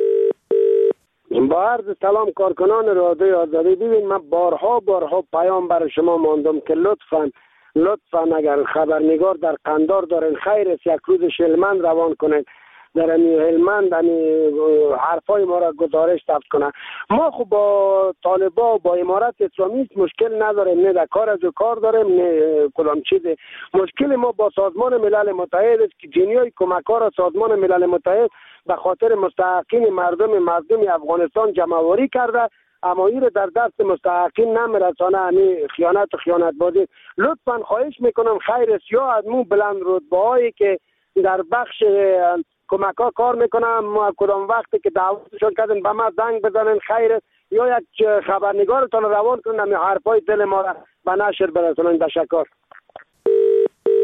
با عرض سلام کارکنان رادیو آزادی. ببین من بارها بارها پیام برای شما ماندم که لطفاً لطفاً اگر خبرنگار در قندار دارین خیر است یک روز هلمند روان کنین، در این هلمند حرفای ما را گزارش ثبت کنن. ما خب با طالبا و با امارت اسلامی مشکل نداریم، نه در کار از کار داریم نه کدام چیزی. مشکل ما با سازمان ملل متحد است که جنیای کمک ها را سازمان ملل متحد به خاطر مستحقین مردم مظلوم افغانستان جمع‌آوری کرده، اما این در دست مستحقین نمیرسانه. همین خیانت و خیانت بازی. لطفاً خواهش میکنم خیر است یا از مو بلند رتبه‌هایی که در بخش کمک ها کار میکنم، ما کدام وقتی که دعوتشون کردن به ما زنگ بزنن خیر است، یا یک خبرنگارتان روان کنن همین حرفای دل ما را به نشر برسونن. تشکر.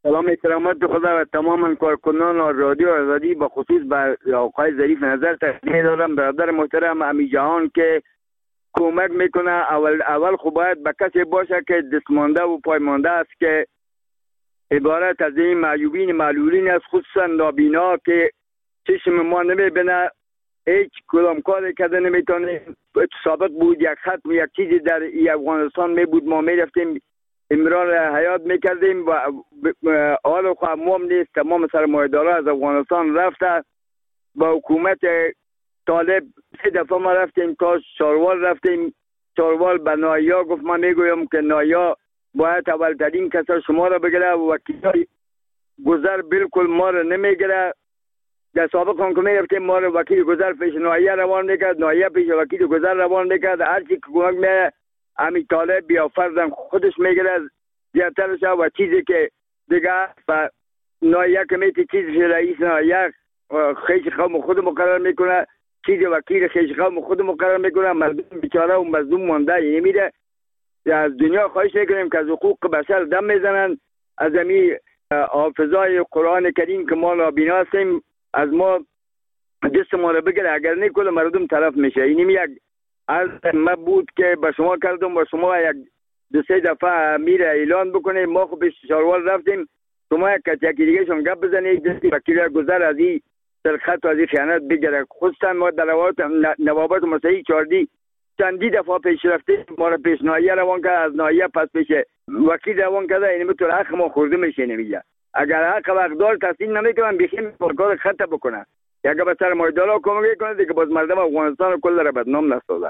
سلام کرامت خدا و تمام کارکنان رادیو آزادی به خصوص به آقای ظریف نظر تقدیم دارم. برادر محترم امی جهان که کمک میکنه اول اول خب باید به کسی باشه که دستمانده و پایمانده است که عبارت از این معیوبین معلولین است، خصوصا نابینا که چشم ما نمیبینه، هیچ کدام کاری کرده نمیتونه. سابق بود یک خط و یک چیزی در افغانستان می بود، ما میرفتیم امرار حیات میکردیم و حال خواهم موم نیست. تمام سرمایه‌دارا از افغانستان رفته با حکومت طالب. سه دفعه ما رفتیم تا چاروال رفتیم، چاروال به نایا گفت ما میگویم که نایا باید اولترین کسا شما را بگیره و وکیل گذر بالکل ما را نمیگیره. در سابق هم که میرفتیم ما را وکیل گذر پیش نایا روان میکرد، نایا پیش وکیل گذر روان میکرد. هرچی که کمک میه امی طالب بیا فرضاً خودش میگیره زیادترش و چیزی که دیگه و نایا که میتی چیزی رئیس نایا خیش قوم خود مقرر میکنه، چیز وکیل خیش قوم خود مقرر میکنه. مردم بیچاره و مظلوم مانده. یعنی میره از دنیا خواهش میکنیم که از حقوق بشر دم میزنن، از امی حافظای قرآن کریم که ما نابینا هستیم از ما دست ما رو بگیره، اگر نه کل مردم طرف میشه. اینی یک از ما بود که به شما کردم و شما یک دو سه دفعه میره اعلان بکنه. ما خب به چاروال رفتیم، شما یک کتیکی دیگه شون گپ بزنید دستی وکیل گذر از این سرخط و از این خیانت بگیره. خصوصا ما در نوابت مسیحی چاردی چندی دفعه پیش رفتیم، ما رو پیش نایه روان کرد، از نایه پس پیش وکیل روان کرده. اینی بطور حق ما خورده میشه نمیگه. اگر حق و اقدار تحصیل نمیکنن بخیم کار خطا بکنن یا اگر به سرمایه‌دارا کمک کنه دیگه باز مردم افغانستان کل را بدنام نسازن.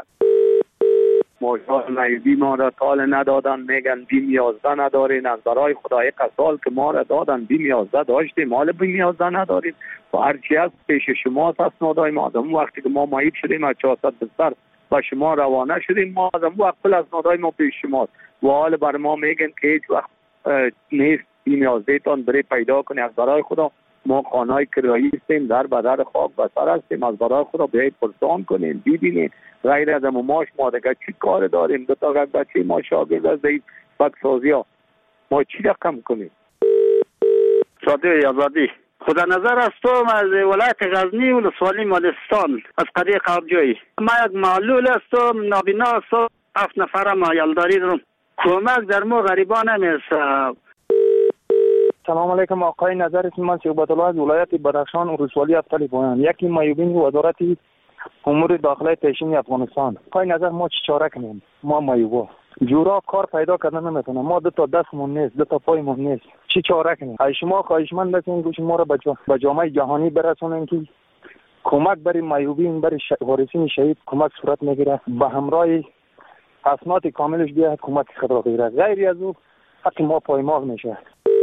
ماجرای معیوبی ما را تال ندادن، میگن بیم یازده ندارین. از برای خدا یک سال که ما را دادن بیم یازده داشتیم، حال بیم یازده نداریم و هرچی از پیش شما اسنادای ما از وقتی که ما معیوب شدیم از چهارصد بستر با شما روانه شدیم، ما از وقت کل اسنادای ما پیش شما و حال بر ما میگن که هیچ وقت نیست بیم یازده تان بری پیدا کنی. از برای خدا ما خانه‌های کرایی هستیم، در بدر خاک بسر هستیم، از برای خدا بیایید پرسان کنیم ببینید. غیر از ماش ما دیگه چی کار داریم؟ دو تا بچه ما شاگرد از این فکسازی ها ما چی رقم کنیم؟ رادیو آزادی خدا نظر هستم از ولایت غزنی و ولسوالی مالستان از قریه قابجوی. ما یک معلول هستم، نابینا هستم، هفت نفره ما یلداری دارم. کمک در ما غریبان نمیرسه. سلام علیکم آقای نظر اسم من شعبت الله از ولایت بدخشان و ولسوالی افتلی پایان. یکی معیوبین وزارت امور داخلی پیشین افغانستان. آقای نظر ما چی چاره کنیم؟ ما معیوبا جورا کار پیدا کردن نمیتونه، ما دو تا دستمون نیست، دو تا پایمون نیست، چی چاره کنیم؟ ای شما خواهشمند هستین گوش ما رو به جامعه جهانی برسونین که کمک برای معیوبین، برای وارثین شهید کمک صورت میگیره، به همراه اسناد کاملش بیاد کمک خود بگیره. غیر از او حق ما پایمال میشه.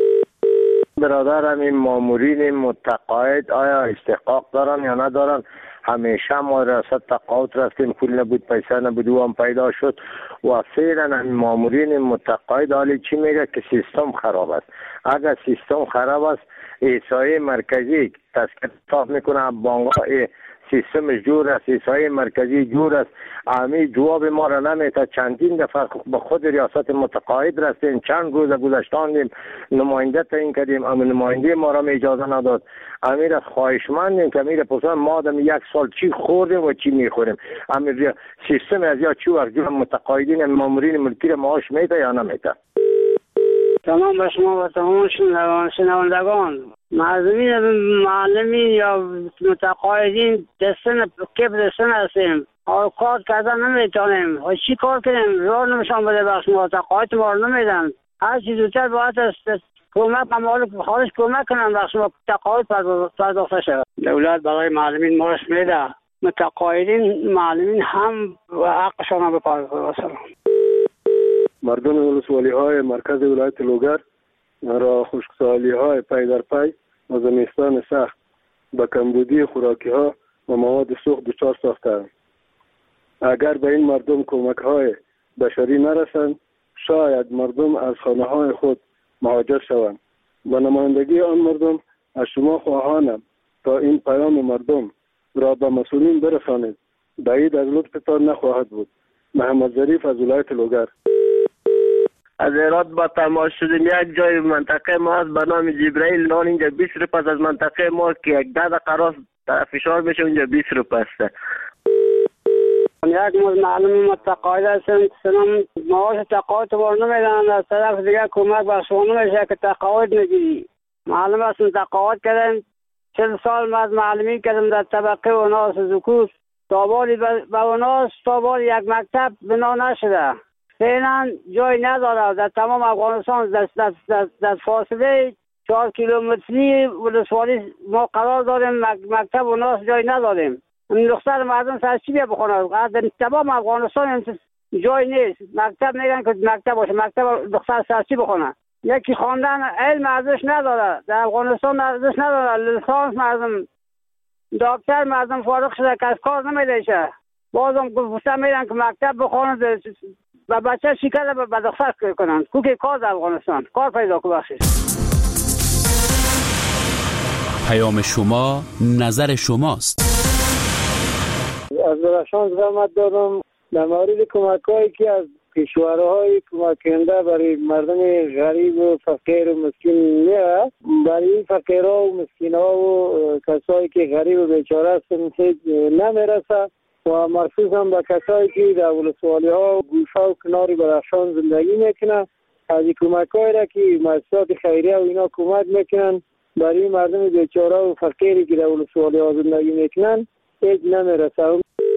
برادرم این مامورین متقاعد آیا استحقاق دارن یا ندارن؟ همیشه ما ریاست تقاعد رفتیم، پول نبود، پیسه نبود، او هم پیدا شد و فعلا این مامورین متقاعد حالی چی میگه که سیستم خراب است. اگر سیستم خراب است احصایه مرکزی تسکیت میکنه، بانک‌ها سیستمش جور است، احصایه مرکزی جور است، امی جواب ما را نمیده. چندین دفعه به خود ریاست متقاعد رفتیم، چند روز گذشتاندیم نماینده تعیین کردیم، اما نماینده ما را اجازه نداد. امیر خواهشمندیم که امیر پسند ما آدم یک سال چی خوردیم و چی میخوریم. امیر سیستم از یا چی وقت جور متقاعدین مامورین ملکی را معاش میده یا نمیده؟ تمام به شما و تمام شنوندگان. معلمین معلمین یا متقاعدین دستن کپ دستن هستیم، کار کردن نمیتونیم. چی کار کنیم؟ راه نمیشان بده بخش متقاعد ما رو نمیدن. هر چیز زودتر باید است کمک ممالک خارج کمک کنن بخش متقاعد پرداخته شود. دولت برای معلمین مارش میده، متقاعدین معلمین هم و حقشان رو بپردازه. مردم ولسوالی های مرکز ولایت لوگر را خشکسالی های پی در پی و زمستان سخت به کمبودی خوراکی ها و مواد سوخت دچار ساختند. اگر به این مردم کمک های بشری نرسند شاید مردم از خانه های خود مهاجر شوند. به نمایندگی آن مردم از شما خواهانم تا این پیام مردم را به مسئولین برسانید. بعید از لطفتان نخواهد بود. محمد ظریف از ولایت لوگر. از هرات با تماس شدیم. یک جای منطقه ما هست به نام جبرائیل نان، اینجا بیست روپیه است. از منطقه ما که یک ده دقیقه راست فشار بشه اونجا بیست روپیه است. یک مورد معلوم متقاعد هستم، سنم معاش تقاعد بار نمیدن، از طرف دیگه کمک بخشوان نمیشه که تقاعد نگیری. معلوم است تقاعد کردن، چند سال من از معلمی کردم در طبقه و ناس زکوس، تابالی به اوناس تابالی یک مکتب بنا نشده. فعلا جای نداره در تمام افغانستان. در, در, در, در فاصله چهار کیلومتری ولسوالی ما قرار داریم، مکتب و ناس جای نداریم. دختر مردم سر چی بیا بخونه؟ در تمام افغانستان جای نیست. مکتب میگن که مکتب باشه، مکتب دختر سر چی بخونه؟ یکی خواندن علم ارزش نداره در افغانستان، ارزش نداره. لیسانس مردم، دکتر مردم فارغ شده که از کار نمیده. بازم گفتم میرن که مکتب بخونن و بچه شکل به دختر کنن. کوکی کار در افغانستان کار پیدا که بخشش. پیام شما نظر شماست. از درخشان زحمت دادم در مورد کمک هایی که از کشورهای کمک کننده برای مردم غریب و فقیر و مسکین میاد. برای این فقیرها و مسکینها و کسایی که غریب و بیچاره هستن نمیرسه و مرخص هم به کسایی که در ولسوالی ها و گوشه و کنار درخشان زندگی میکنن. از این کمک هایی را که مؤسسات خیریه و اینا کمک میکنن برای مردم بیچاره و فقیری که در ولسوالی ها زندگی میکنن هیچ نمیرسه.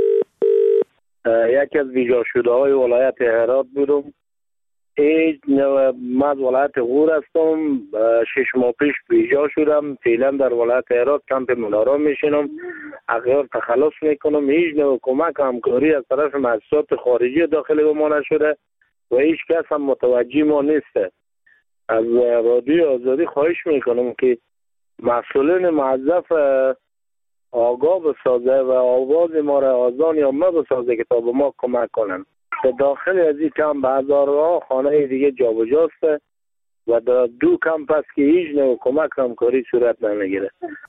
یکی از بیجا شده های ولایت هرات بودم. هیچ من از ولایت غور هستم. شش ماه پیش بیجا شدم. فعلا در ولایت هرات کمپ منارا میشینم. اغیار تخلص میکنم. هیچ نوع کمک همکاری از طرف مؤسسات خارجی داخل به ما نشده و هیچ کس هم متوجه ما نیست. از رادیو آزادی خواهش میکنم که مسئولین موظف آگاه بسازه و آواز ما را آزان یا ما بسازه که تا به ما کمک کنن. به داخل از این کمپ هزارها خانه دیگه جابجاست و در دو کمپ است که هیچ نوع کمک همکاری صورت نمیگیره.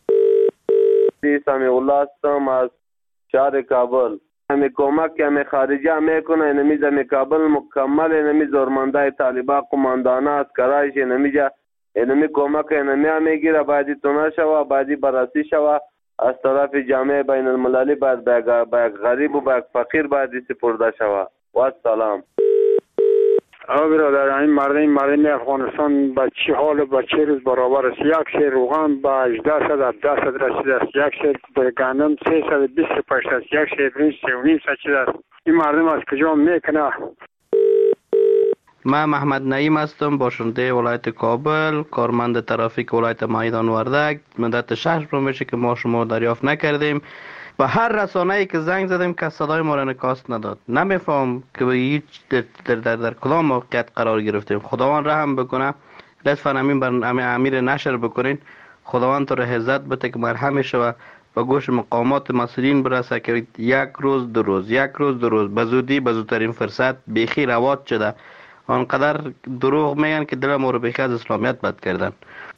سمیع الله هستم از شهر کابل. همی کمک که همی خارجی هم میکنه، اینمی زمی کابل مکمل، اینمی زورمنده طالبا قماندانه اسکرایش اینمی جا اینمی کمک اینمی هم میگیره. بعدی تونه شوه، بعدی بررسی شوه از طرف جامعه بین المللی، باید به غریب و به فقیر باید سپرده شود. و سلام. آقا برادر، این مردم این مردم افغانستان به چه حال و به چه روز برابر است؟ یک سیر روغن به هجده صد هفده صد رسیده است، یک سیر گندم سیصد و بیست و پنج است، یک سیر برنج سه و نیم صد شده است. این مردم از کجا میکنه؟ من محمد نعیم هستم، باشنده ولایت کابل، کارمند ترافیک ولایت میدان وردک. مدت شهر رو میشه که ما شما دریافت نکردیم و هر رسانه‌ای که زنگ زدیم که صدای ما را نکاست نداد. نمیفهم که به هیچ در, در, در, در کدام موقعیت قرار گرفتیم. خداوند رحم بکنه، لطفاً امین بر امیر نشر بکنین. خداوند تو را عزت بده که مرحم شوه و گوش مقامات مسئولین برسه که یک روز دو روز یک روز دو روز به زودی به زودترین فرصت بیخی روات شده. آنقدر دروغ میگن که دل ما رو بیخی از اسلامیت بد کردن.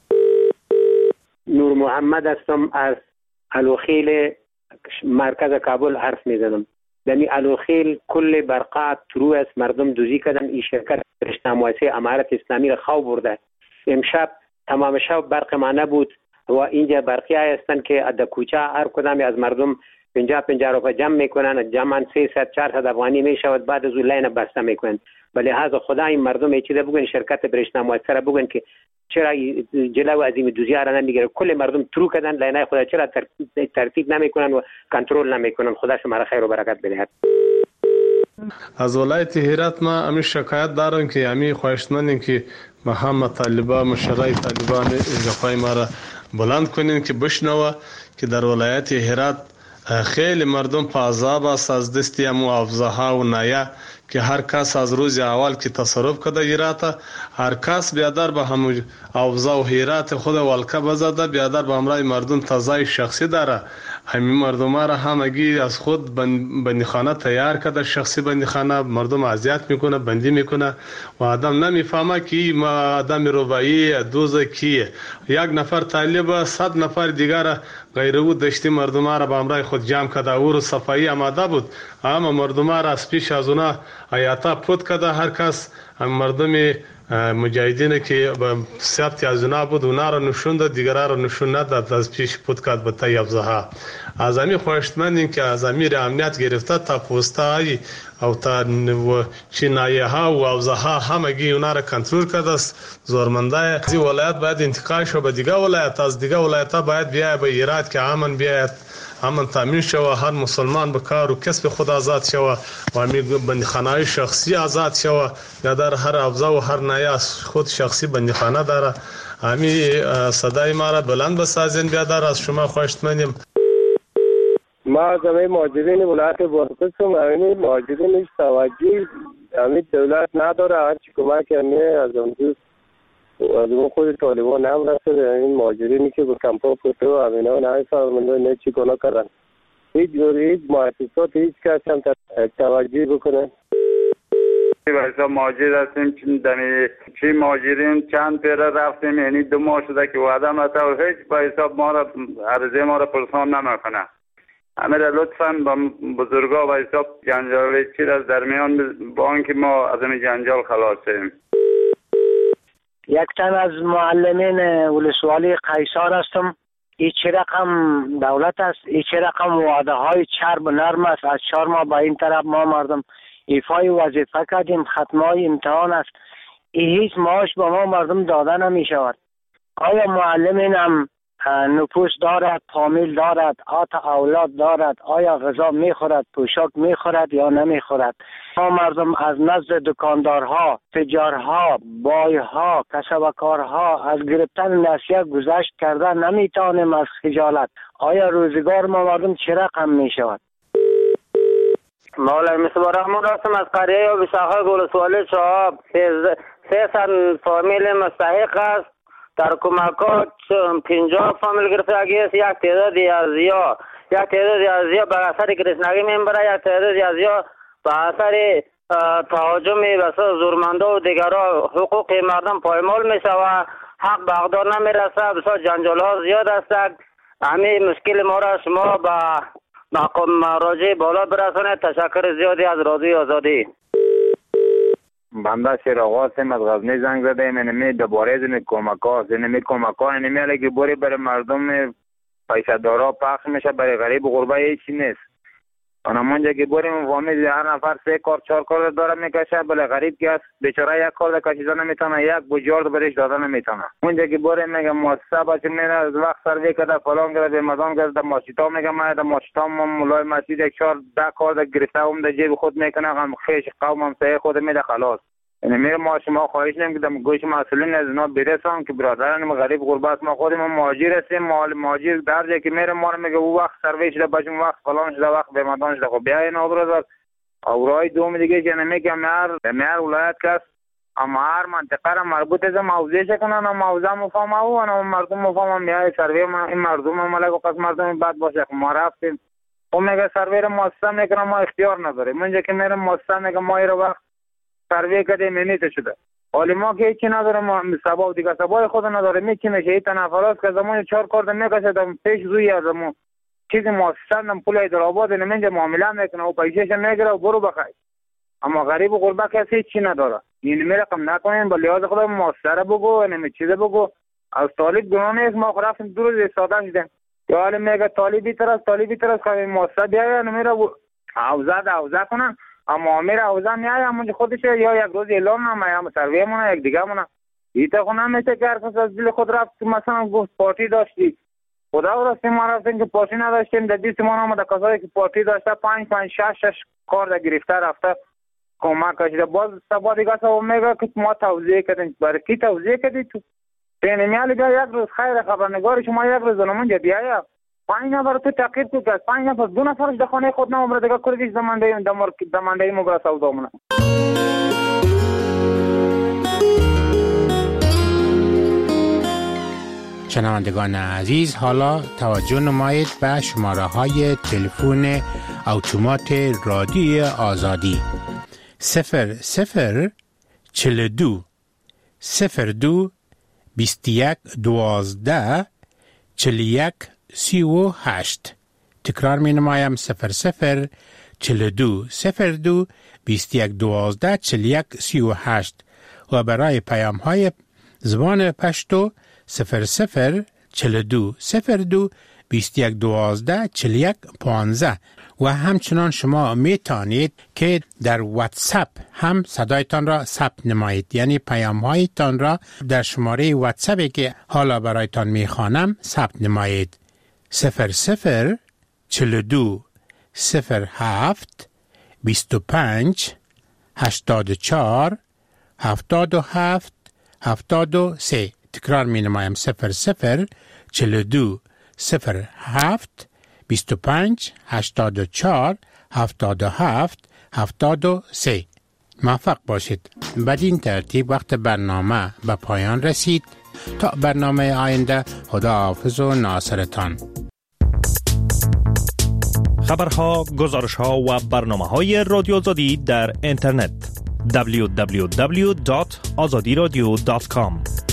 نور محمد هستم از الوخیل مرکز کابل حرف میزنم. یعنی الوخیل کل برقات ترو است، مردم دوزی کردن. این شرکت رشته‌مؤسسه امارت اسلامی را خو برده. امشب تمام شب برق ما نبود و اینجا برقی هستن که در کوچه هر کدام از مردم پنجاه پنجاه روپیه جمع میکنن، جمعاً سیصد چهارصد افغانی میشود، بعد از اون لین بسته میکنن. ولی لحاظ خدا این مردم ایچی ده بگن، شرکت برشته‌مؤسسه را بگن که چرا جلو از این دوزی را نمیگیره. کل مردم ترو کردن لینای خدا، چرا ترتیب نمیکنن و کنترل نمیکنن. خدا شما را خیر و برکت بدهد. از ولایت هرات ما امی شکایت دارم که امی خواهشمندیم که ما هم طالبا مشرای طالبان اضافه ما را بلند کنیم که بشنوه که در ولایت هرات خیلی مردم په عذاب است از دستی امو افزاها و نایه که هر کس از روز اول که تصرف کده هرات، هر کس بیادر به همو افزا و هرات خود ولکه بزده، بیادر به امرای مردم تزای شخصی داره. همین مردم را همگی از خود بندیخانه تیار کرده، شخصی بندیخانه، مردم اذیت میکنه، بندی میکنه و آدم نمیفهمه که این آدم روایی دوزه کیه. یک نفر طالب صد نفر دیگر غیر او دشتی مردم را به همراه خود جمع کرده، او رو صفایی آماده بود، اما مردم را از پیش از اونا آیاتا پود کرده. هر کس مردم مجاهدین که ثبت از اونا بود اونا را نشون داد، دیگرها را نشون نداد، از پیش پود کرد به تای افزاها. از امی خواهشمندیم که از امیر امنیت گرفته تا پوستایی او تا چینایه ها و افزاها همگی اونا را کنترل کرده است. زورمندای از این ولایت باید انتقال شو به دیگه ولایت، از دیگه ولایت ها باید بیاید به ایراد که امن بیاید، امن تامین شوه، هر مسلمان به کار و کسب خود آزاد شوه و امی بندیخانه شخصی آزاد شوه. در هر افزا و هر نایه از خود شخصی بندیخانه داره. امی صدای ما را بلند بسازین بیادر، از شما خواهشمندیم. ما از همه مهاجرین ولایت بادغیس هم همین مهاجرین هیچ توجهی همین دولت نداره. هرچی کمک همیه از اون دوست از اون خود طالبان هم رسده. همین مهاجرینی که به کمپا پوته و همین ها نه فرمانده نه چی کنه کردن. هیچ جوری هیچ مؤسسات هیچ کس هم توجهی بکنه. بایستا مهاجر هستیم، چی مهاجرین چند پیره رفتیم، یعنی دو ماه شده که وعده مطا و هیچ بایستا ما را عرضه ما را پرسان نمیکنه. امیر لطفاً با بزرگا و حساب جنجال چیز از درمیان با آنکه ما از این جنجال خلاصیم. یک تن از معلمین ولسوالی قیصر هستم. این چه رقم دولت است، این چه رقم وعده های چرب و نرم است. از چهار ماه با این طرف ما مردم ایفای وظیفه کردیم، ختمای امتحان است، این هیچ معاش با ما مردم داده نمی شود. آیا معلمین هم نفوس دارد، فامیل دارد، آت اولاد دارد؟ آیا غذا میخورد، پوشاک میخورد یا نمیخورد؟ ما مردم از نزد دکاندارها، تجارها، بایها، کسبکارها از گرفتن نسیه گذشت کرده نمیتوانیم از خجالت. آیا روزگار ما مردم چه رقم میشود؟ مولا مصباح رحمان راستم از قریه و بساخه گلسوالی شهاب. سه سن فامیل مستحق است. در کمکات پنجاه فامیل گرفتگی است. یک تعدادی از یا یک تعدادی از یا به اثر گرسنگی میبره، یک تعدادی از یا به اثر تهاجم بسیار زورمندا و دیگرها حقوق مردم پایمال میشود، حق به اقدار نمیرسه، بسیار جنجال ها زیاد است. همین مشکل ما را شما به مقام مراجع بالا برسانید. تشکر زیادی از رادیو آزادی. بنده شیراغ هستیم، از غزنی زنگ زدیم. اینمی دوباره از این کمک ها هست، اینمی کمک ها اینمی علیه بوری برای مردم پیسه دارا پخش میشه، برای غریب و غربه هیچی نیست. اونمونجا که بریم فامیل هر نفر سه کار چهار کار داره میکشه، بله غریب که است بیچاره یک کار کشیده نمیتونه، یک بجارد برش داده نمیتونه. اونجا که بریم میگه مؤسسه بچه میره از وقت سروی کرده فلان کرده مدام کرده ماشیتا میگه ما در ماشیتا ما مولای مسجد یک چهار ده کار گرفته هم در جیب خود میکنه، هم خیش قوم هم سه خود میده خلاص. یعنی میره ما شما خواهش نمیم که در گوش مسئولین از اینا برسان که برادران غریب غربت ما خودیم مهاجر هستیم. مهاجر در جایی که میره ما رو میگه او وقت سروی شده بچم وقت فلان شده وقت به مدان شده. خب بیا اینا برادر اورای دوم دیگه که نمیگه مر مر ولایت کس اما هر منطقه را مربوط از موضوع کنن و موضوع مفهوم او و مردم مفهوم میای سروی ما این مردم ملک و قسم مردم بد باشه. ما رفتیم او میگه سروی را مؤسسه میکنه ما اختیار نداریم. اونجا که میره مؤسسه میگه ما رو وقت سروی کردیم نمیته شده. حالی ما که هیچی نداریم، ما سبا و دیگه سبای خود نداریم. میچی میشه این تنفراست که زمان چهار کارد میکشد پیش روی از ما چیزی مؤسسه نم پول ایدرآباد نمینجا معامله میکنه و پیشش میگیره و برو بخیر. اما غریب و غربه کسی هیچی نداره. این میرقم نکنین با لحاظ خدا مؤسسه را بگو نمی چیزه بگو. از طالب گناه نیست، ما رفتیم دو روز استاده شدیم یا حالی میگه طالبی طرف طالبی طرف که مؤسسه بیاید نمیره اوزه ده اوزه کنن. اما امیر اوزه میای همونجا خودش یا یک روز اعلان نمه یا سروی مونه یک دیگه مونه ایتا خونه میشه که هر کس از دل خود رفت. مثلا گفت پارتی داشتی خدا و راستی ما رفتیم که پارتی نداشتیم در دیست ما نامده کسایی که پارتی داشته پنج پنج شش شش کار در گرفته رفته کمک کشیده. باز سبا دیگه سبا میگه که ما توضیح کردیم. برای کی توضیح کردی تو؟ پینه میالی بیا یک روز خیر خبرنگار شما یک روز نمونجا بیایا پنج نفر تو تقییر تو کرد پنج نفر دو نفرش در خانه خود نمبره دیگه کردیش دمانده دمانده مبرا سودا مونه. شنوندگان عزیز، حالا توجه نمایید به شماره های تلفن اتومات رادیوی آزادی صفر صفر چل دو صفر دو بیست یک دوازده چل یک سی و هشت. تکرار می نمایم صفر صفر چل دو صفر دو بیست یک دوازده چل یک سی و هشت و برای پیام های زبان پشتو صفر صفر چل دو صفر دو بیست یک دوازده چل یک پانزده. و همچنان شما می توانید که در واتساپ هم صدایتان را ثبت نمایید، یعنی پیام هایتان را در شماره واتساپی که حالا برایتان می خوانم ثبت نمایید. صفر صفر چل دو صفر هفت بیست و پنج هشتاد و چهار هفتاد و هفت هفتاد و سه. تکرار می نمایم صفر صفر چل دو صفر هفت بیست و پنج هشتاد و چهار هفتاد و هفت هفتاد و سه. موفق باشید. بدین ترتیب وقت برنامه به پایان رسید. تا برنامه آینده، خدا حافظ و ناصرتان. خبرها، گزارشها و برنامه‌های رادیو آزادی در اینترنت دبلیو دبلیو دبلیو دات آزادی رادیو دات کام